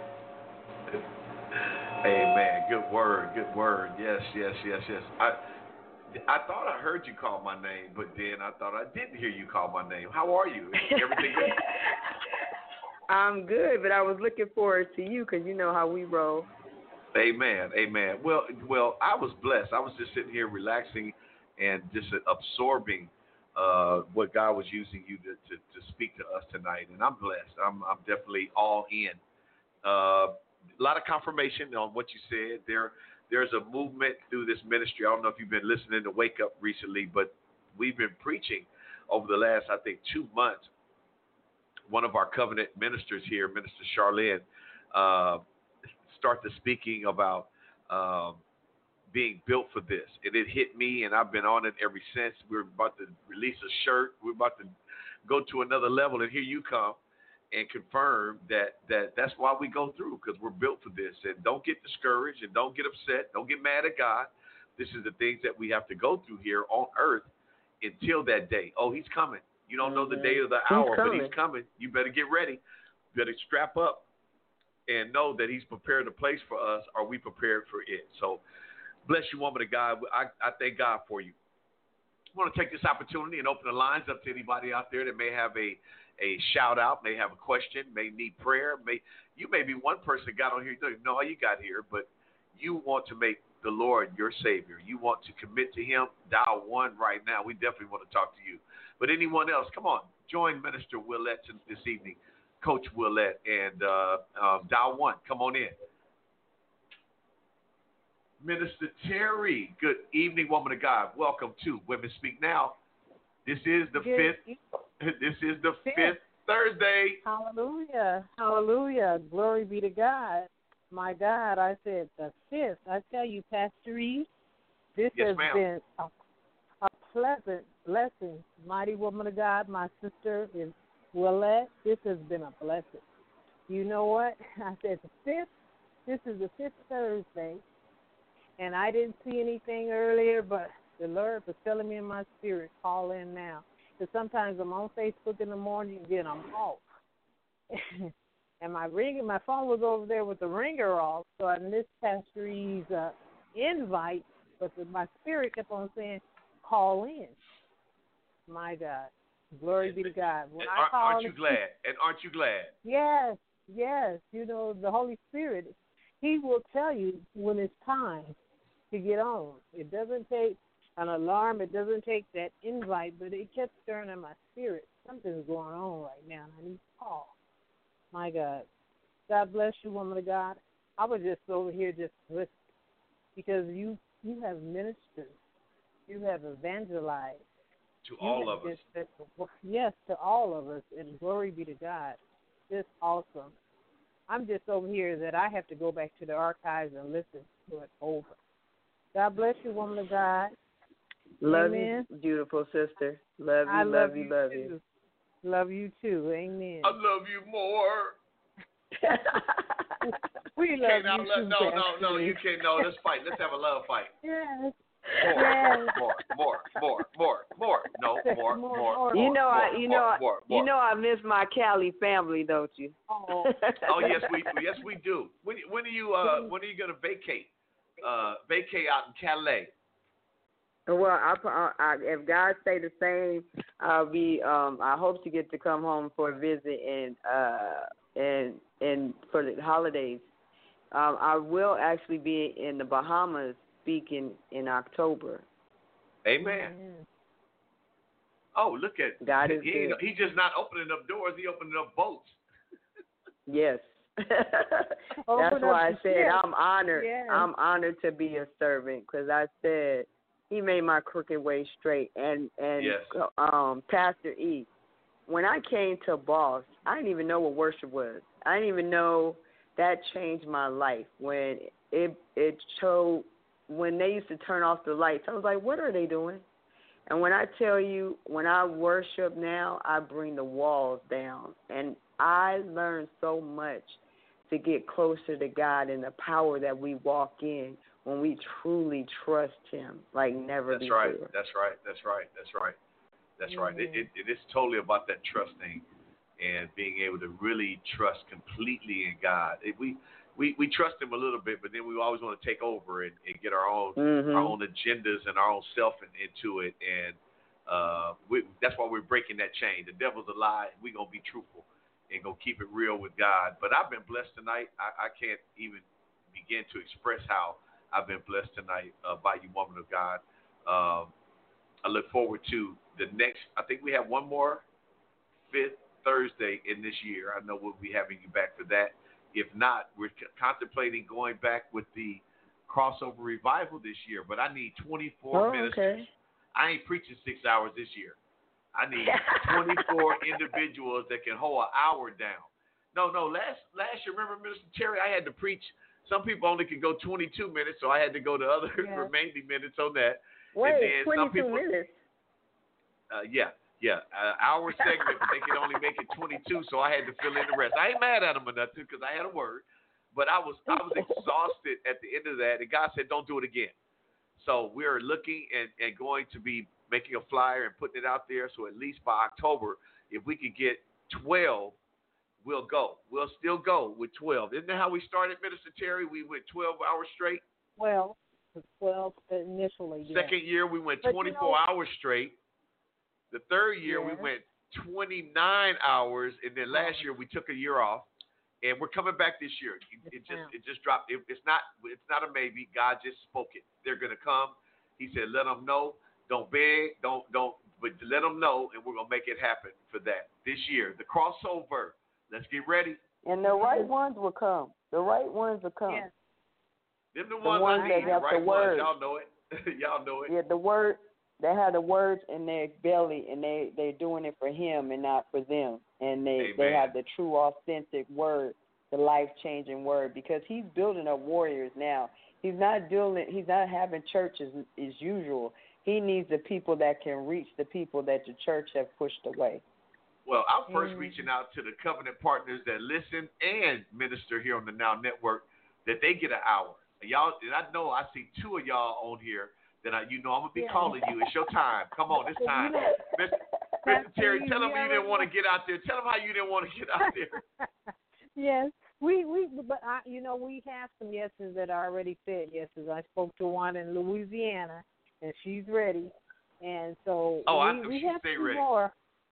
Amen. Good word. Good word. Yes, yes, yes, yes. I I thought I heard you call my name, but then I thought I didn't hear you call my name. How are you? Everything good? I'm good, but I was looking forward to you, because you know how we roll. Amen. Amen. Well, well, I was blessed. I was just sitting here relaxing and just absorbing uh, what God was using you to, to, to speak to us tonight, and I'm blessed. I'm, I'm definitely all in. Uh, a lot of confirmation on what you said. There, there's a movement through this ministry. I don't know if you've been listening to Wake Up recently, but we've been preaching over the last, I think, two months. One of our covenant ministers here, Minister Charlene, uh, started speaking about um, being built for this. And it hit me, and I've been on it ever since. We're about to release a shirt. We're about to go to another level, and here you come. and confirm that, that that's why we go through, because we're built for this. And don't get discouraged and don't get upset. Don't get mad at God. This is the things that we have to go through here on earth until that day. Oh, he's coming. You don't know the day or the hour, but he's coming. You better get ready. You better strap up and know that he's prepared a place for us. Are we prepared for it? So bless you, woman of God. I, I thank God for you. I want to take this opportunity and open the lines up to anybody out there that may have a, a shout out, may have a question, may need prayer. May you may be one person that got on here, you don't even know how you got here, but you want to make the Lord your Savior. You want to commit to him. Dial one right now. We definitely want to talk to you. But anyone else, come on, join Minister Willette this evening, Coach Willette, and uh, uh, dial one. Come on in. Minister Terry, good evening, woman of God. Welcome to Women Speak Now. This is the Good fifth. evening. This is the Fifth. fifth Thursday. Hallelujah. Hallelujah. Glory be to God. My God, I said the fifth. I tell you, Pastor Eve, this Yes, has ma'am. been a, a pleasant blessing. Mighty woman of God, my sister is Willette. This has been a blessing. You know what? I said the fifth. This is the fifth Thursday, and I didn't see anything earlier, but the Lord was telling me in my spirit, call in now. Because sometimes I'm on Facebook in the morning, and then I'm off. And my ring, my phone was over there with the ringer off, so I missed Pastor Eve's uh, invite, but the, my spirit kept on saying, call in. My God. Glory be to God. When And I aren't, call aren't you glad? And aren't you glad? Yes, yes. You know, the Holy Spirit, he will tell you when it's time to get on. It doesn't take an alarm. It doesn't take that invite, but it kept stirring in my spirit. Something's going on right now, and I need to call. My God. God bless you, woman of God. I was just over here just listening because you, you have ministered. You have evangelized. To You all have of us. been faithful. Yes, to all of us, and glory be to God. It's awesome. I'm just over here that I have to go back to the archives and listen to it over. God bless you, woman of God. Love Amen. you, beautiful sister. Love you, I love, love you, you love too. you. Love you too. Amen. I love you more. We love Can't you I too, love, no, no, no, Pastor you Eve. can't. No, let's fight. Let's have a love fight. Yes. More, Yes. more, more, more, more, more. No, more, More, more, more. You know, more, I, you more, know, more, you more. know, I miss my Cali family, don't you? Oh. Oh yes, we do. Yes, we do. When when are you uh when are you gonna vacate? Uh, vacate out in Calais. Well, I, I, I, if God say the same, I'll be. Um, I hope to get to come home for a visit and uh and and for the holidays. Um, I will actually be in the Bahamas speaking in October. Amen. Oh, look at God is he, good. He's just not opening up doors. He opening up boats. Yes. Open That's up why I the said ship. I'm honored. Yes. I'm honored to be a servant because I said he made my crooked way straight. And and Yes. um, Pastor E, when I came to Boss, I didn't even know what worship was. I didn't even know that changed my life when it it showed when they used to turn off the lights. I was like, what are they doing? And when I tell you, when I worship now, I bring the walls down. And I learned so much to get closer to God and the power that we walk in when we truly trust him like never That's before. right. That's right. That's right. That's right. That's mm-hmm. right. It, it, it is totally about that trusting and being able to really trust completely in God. It, we, we we trust him a little bit, but then we always want to take over and, and get our own mm-hmm. our own agendas and our own self in, into it. And uh, we, that's why we're breaking that chain. The devil's a lie. We're going to be truthful and go keep it real with God. But I've been blessed tonight. I, I can't even begin to express how I've been blessed tonight uh, by you, woman of God. Um, I look forward to the next. I think we have one more fifth Thursday in this year. I know we'll be having you back for that. If not, we're c- contemplating going back with the crossover revival this year. But I need twenty-four oh, ministers. Okay. I ain't preaching six hours this year. I need twenty-four individuals that can hold an hour down. No, no. Last last year, remember, Minister Terry, I had to preach. Some people only could go twenty-two minutes, so I had to go the other yeah. remaining minutes on that. Wait, and then twenty-two some people, minutes? Uh, yeah, Yeah, an hour segment, but they could only make it twenty-two, so I had to fill in the rest. I ain't mad at them or nothing because I had a word, but I was I was exhausted at the end of that, and God said, "Don't do it again." So we're looking and, and going to be making a flyer and putting it out there. So at least by October, if we could get twelve, we'll go. We'll still go with twelve. Isn't that how we started, Minister Terry? We went twelve hours straight. Well, twelve initially. Yeah. Second year we went But twenty-four you know, hours straight. The third year yes. we went twenty-nine hours, and then last year we took a year off, and we're coming back this year. It, it just it just dropped. It, it's not it's not a maybe. God just spoke it. They're gonna come. He said, let them know. Don't beg. Don't don't. But let them know, and we're gonna make it happen for that this year. The crossover. Let's get ready. And the right ones will come. The right ones will come. Yes. Them the The ones, ones I that need. have The right the ones. word. Y'all know it. Y'all know it. Yeah, the word. They have the words in their belly, and they they're doing it for Him and not for them. And they Amen. they have the true, authentic word, the life changing word, because He's building up warriors now. He's not doing. He's not having churches as usual. He needs the people that can reach the people that the church have pushed away. Well, I'm first Mm. reaching out to the covenant partners that listen and minister here on the Now Network, that they get an hour. Y'all, and I know I see two of y'all on here that I, you know, I'm gonna be Yeah. calling you. It's your time. Come on, it's time. You know, Mister Mister Terry, you tell them you already didn't want to know. get out there. Tell them how you didn't want to get out there. Yes, we we but I, you know, we have some yeses that are already said yeses. I spoke to one in Louisiana, and she's ready, and so Oh, I we, knew we she'd have stay two ready. more.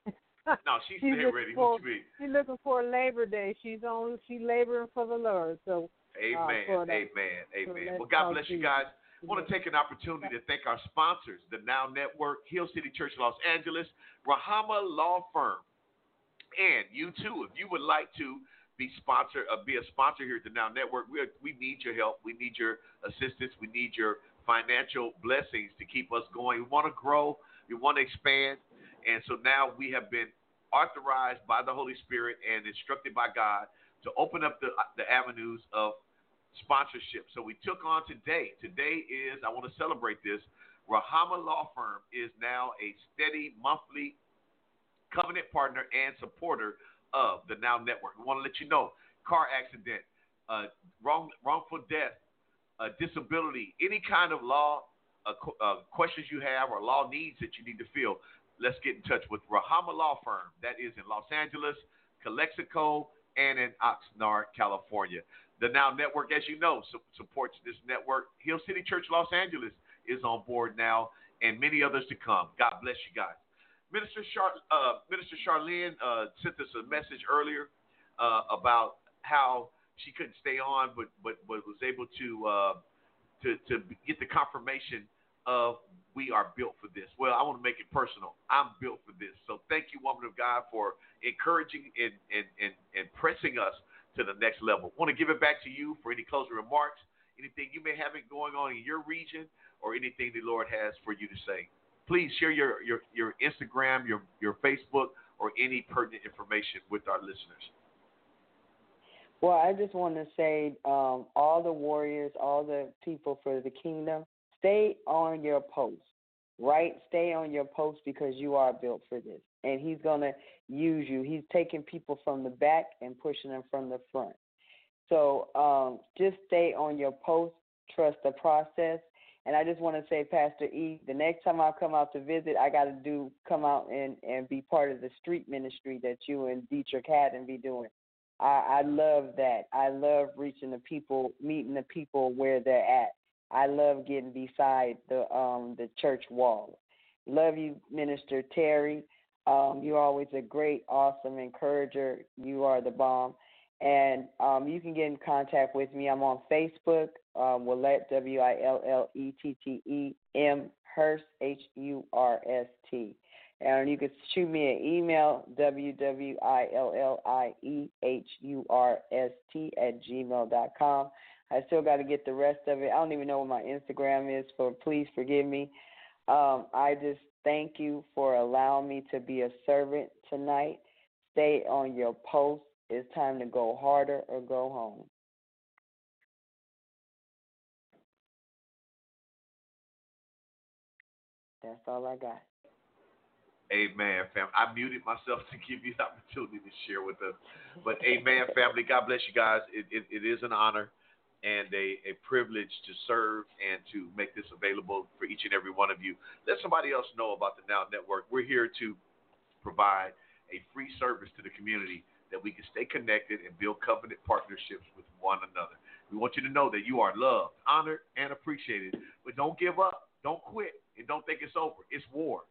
No, she's She's stay looking ready. for- What you mean? She's looking for Labor Day. She's on. She's laboring for the Lord. So Amen. for the- amen. so Amen. let's Well, God talk bless you to guys. I want to take an opportunity to thank our sponsors, the Now Network, Hill City Church, Los Angeles, Rahama Law Firm, and you too. If you would like to be sponsor, uh, be a sponsor here at the Now Network, we are, we need your help. We need your assistance. We need your financial blessings to keep us going. We want to grow. We want to expand, and so now we have been authorized by the Holy Spirit and instructed by God to open up the the avenues of sponsorship. So we took on today. Today is, I want to celebrate this. Rahama Law Firm is now a steady monthly covenant partner and supporter of the Now Network. We want to let you know, car accident, uh, wrong, wrongful death, uh, disability, any kind of law uh, qu- uh, questions you have or law needs that you need to fill, let's get in touch with Rahama Law Firm. That is in Los Angeles, Calexico, and in Oxnard, California. The Now Network, as you know, su- supports this network. Hill City Church Los Angeles is on board now, and many others to come. God bless you guys. Minister Char- uh, Minister Charlene uh, sent us a message earlier uh, about how she couldn't stay on, but but, but was able to, uh, to to get the confirmation of we are built for this. Well, I want to make it personal. I'm built for this. So thank you, woman of God, for encouraging and and, and, and pressing us to the next level. I want to give it back to you for any closing remarks, anything you may have it going on in your region, or anything the Lord has for you to say. Please share your, your, your Instagram, your, your Facebook, or any pertinent information with our listeners. Well, I just want to say, um, all the warriors, all the people for the kingdom, stay on your post, right? Stay on your post, because you are built for this. And He's going to use you. He's taking people from the back and pushing them from the front. So um, just stay on your post, trust the process. And I just want to say, Pastor E, the next time I come out to visit, I got to do come out and, and be part of the street ministry that you and Dietrich Haddon be doing. I, I love that. I love reaching the people, meeting the people where they're at. I love getting beside the um, the church wall. Love you, Minister Terry. Um, you're always a great, awesome encourager. You are the bomb. And um, you can get in contact with me. I'm on Facebook, um, Willette, W I L L E T T E M, Hurst, H U R S T. And you can shoot me an email, W W I L L I E H U R S T at gmail dot com. I still got to get the rest of it. I don't even know what my Instagram is, so please forgive me. Um, I just thank you for allowing me to be a servant tonight. Stay on your post. It's time to go harder or go home. That's all I got. Amen, fam. I muted myself to give you the opportunity to share with us. But amen, family. God bless you guys. It, it, it is an honor and a, a privilege to serve and to make this available for each and every one of you. Let somebody else know about the Now Network. We're here to provide a free service to the community that we can stay connected and build covenant partnerships with one another. We want you to know that you are loved, honored, and appreciated. But don't give up. Don't quit. And don't think it's over. It's war.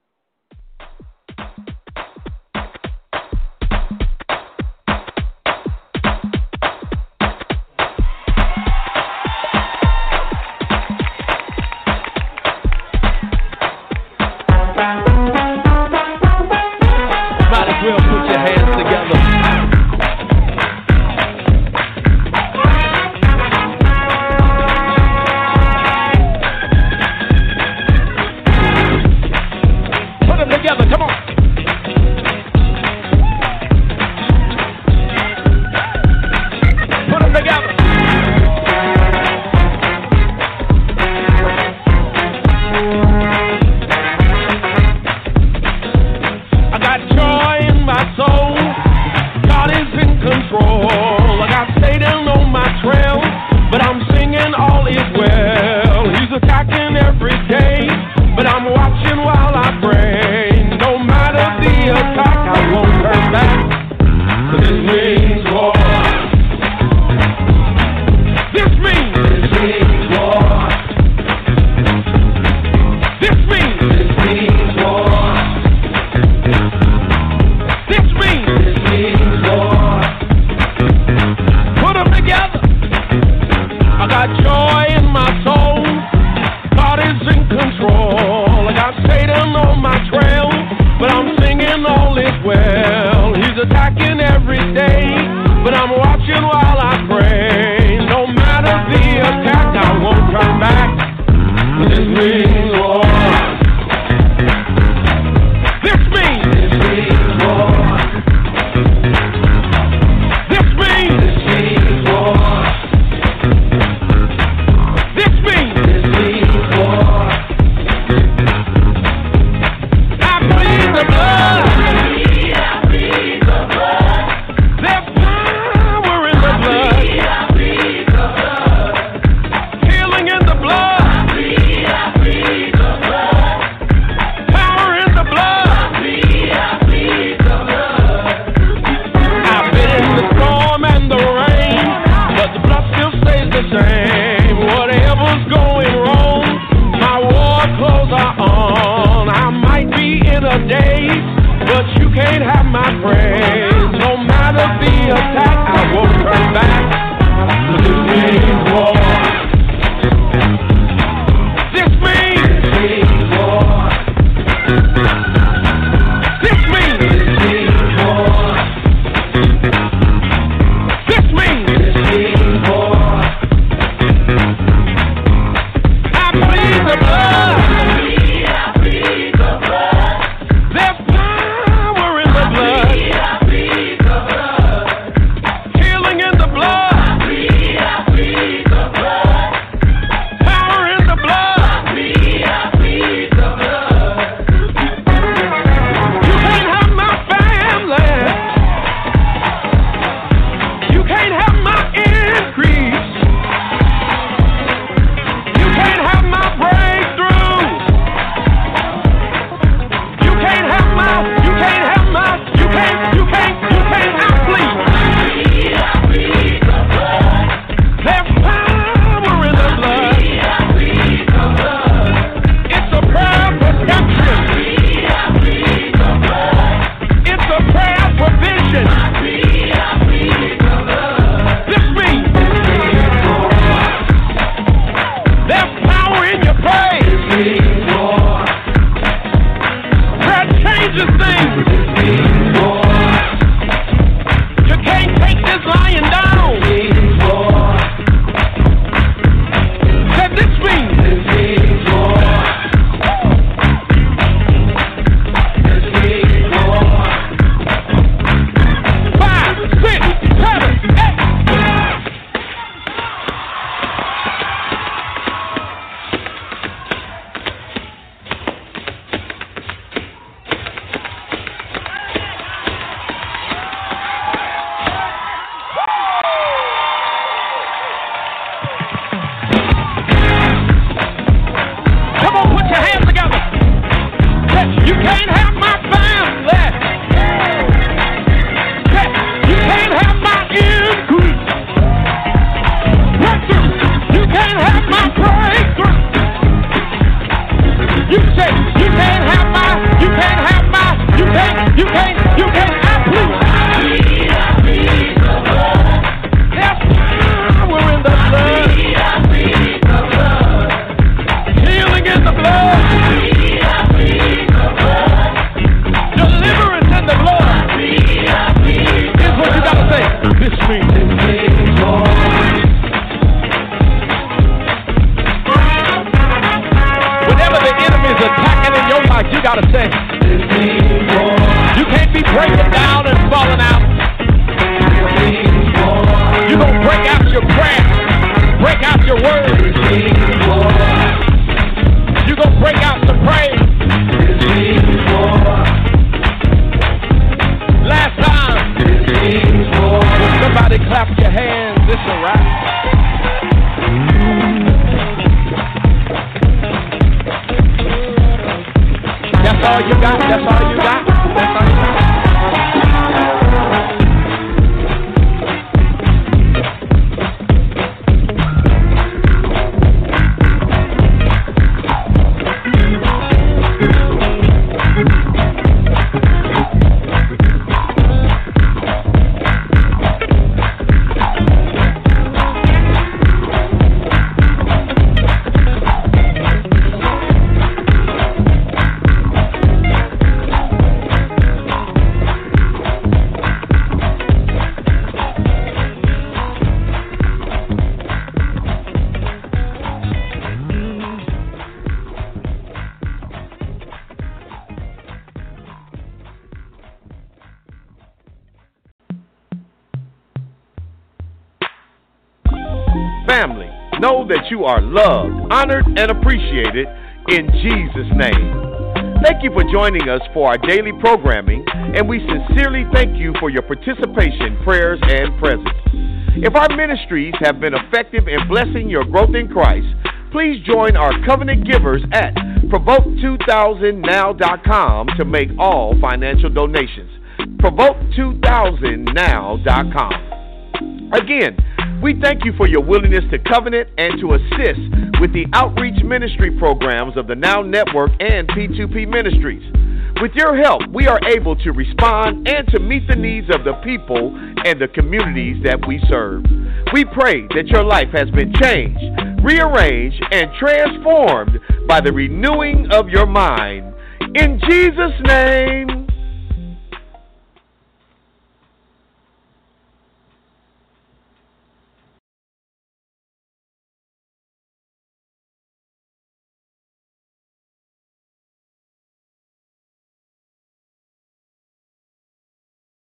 clap your hands. It's a wrap. That's all you got. That's all you got. That's all you got. Family, know that you are loved, honored, and appreciated in Jesus' name. Thank you for joining us for our daily programming, and we sincerely thank you for your participation, prayers, and presence. If our ministries have been effective in blessing your growth in Christ, please join our covenant givers at provoke two thousand now dot com to make all financial donations. provoke two thousand now dot com. Again, we thank you for your willingness to covenant and to assist with the outreach ministry programs of the Now Network and P two P Ministries. With your help, we are able to respond and to meet the needs of the people and the communities that we serve. We pray that your life has been changed, rearranged, and transformed by the renewing of your mind. In Jesus' name.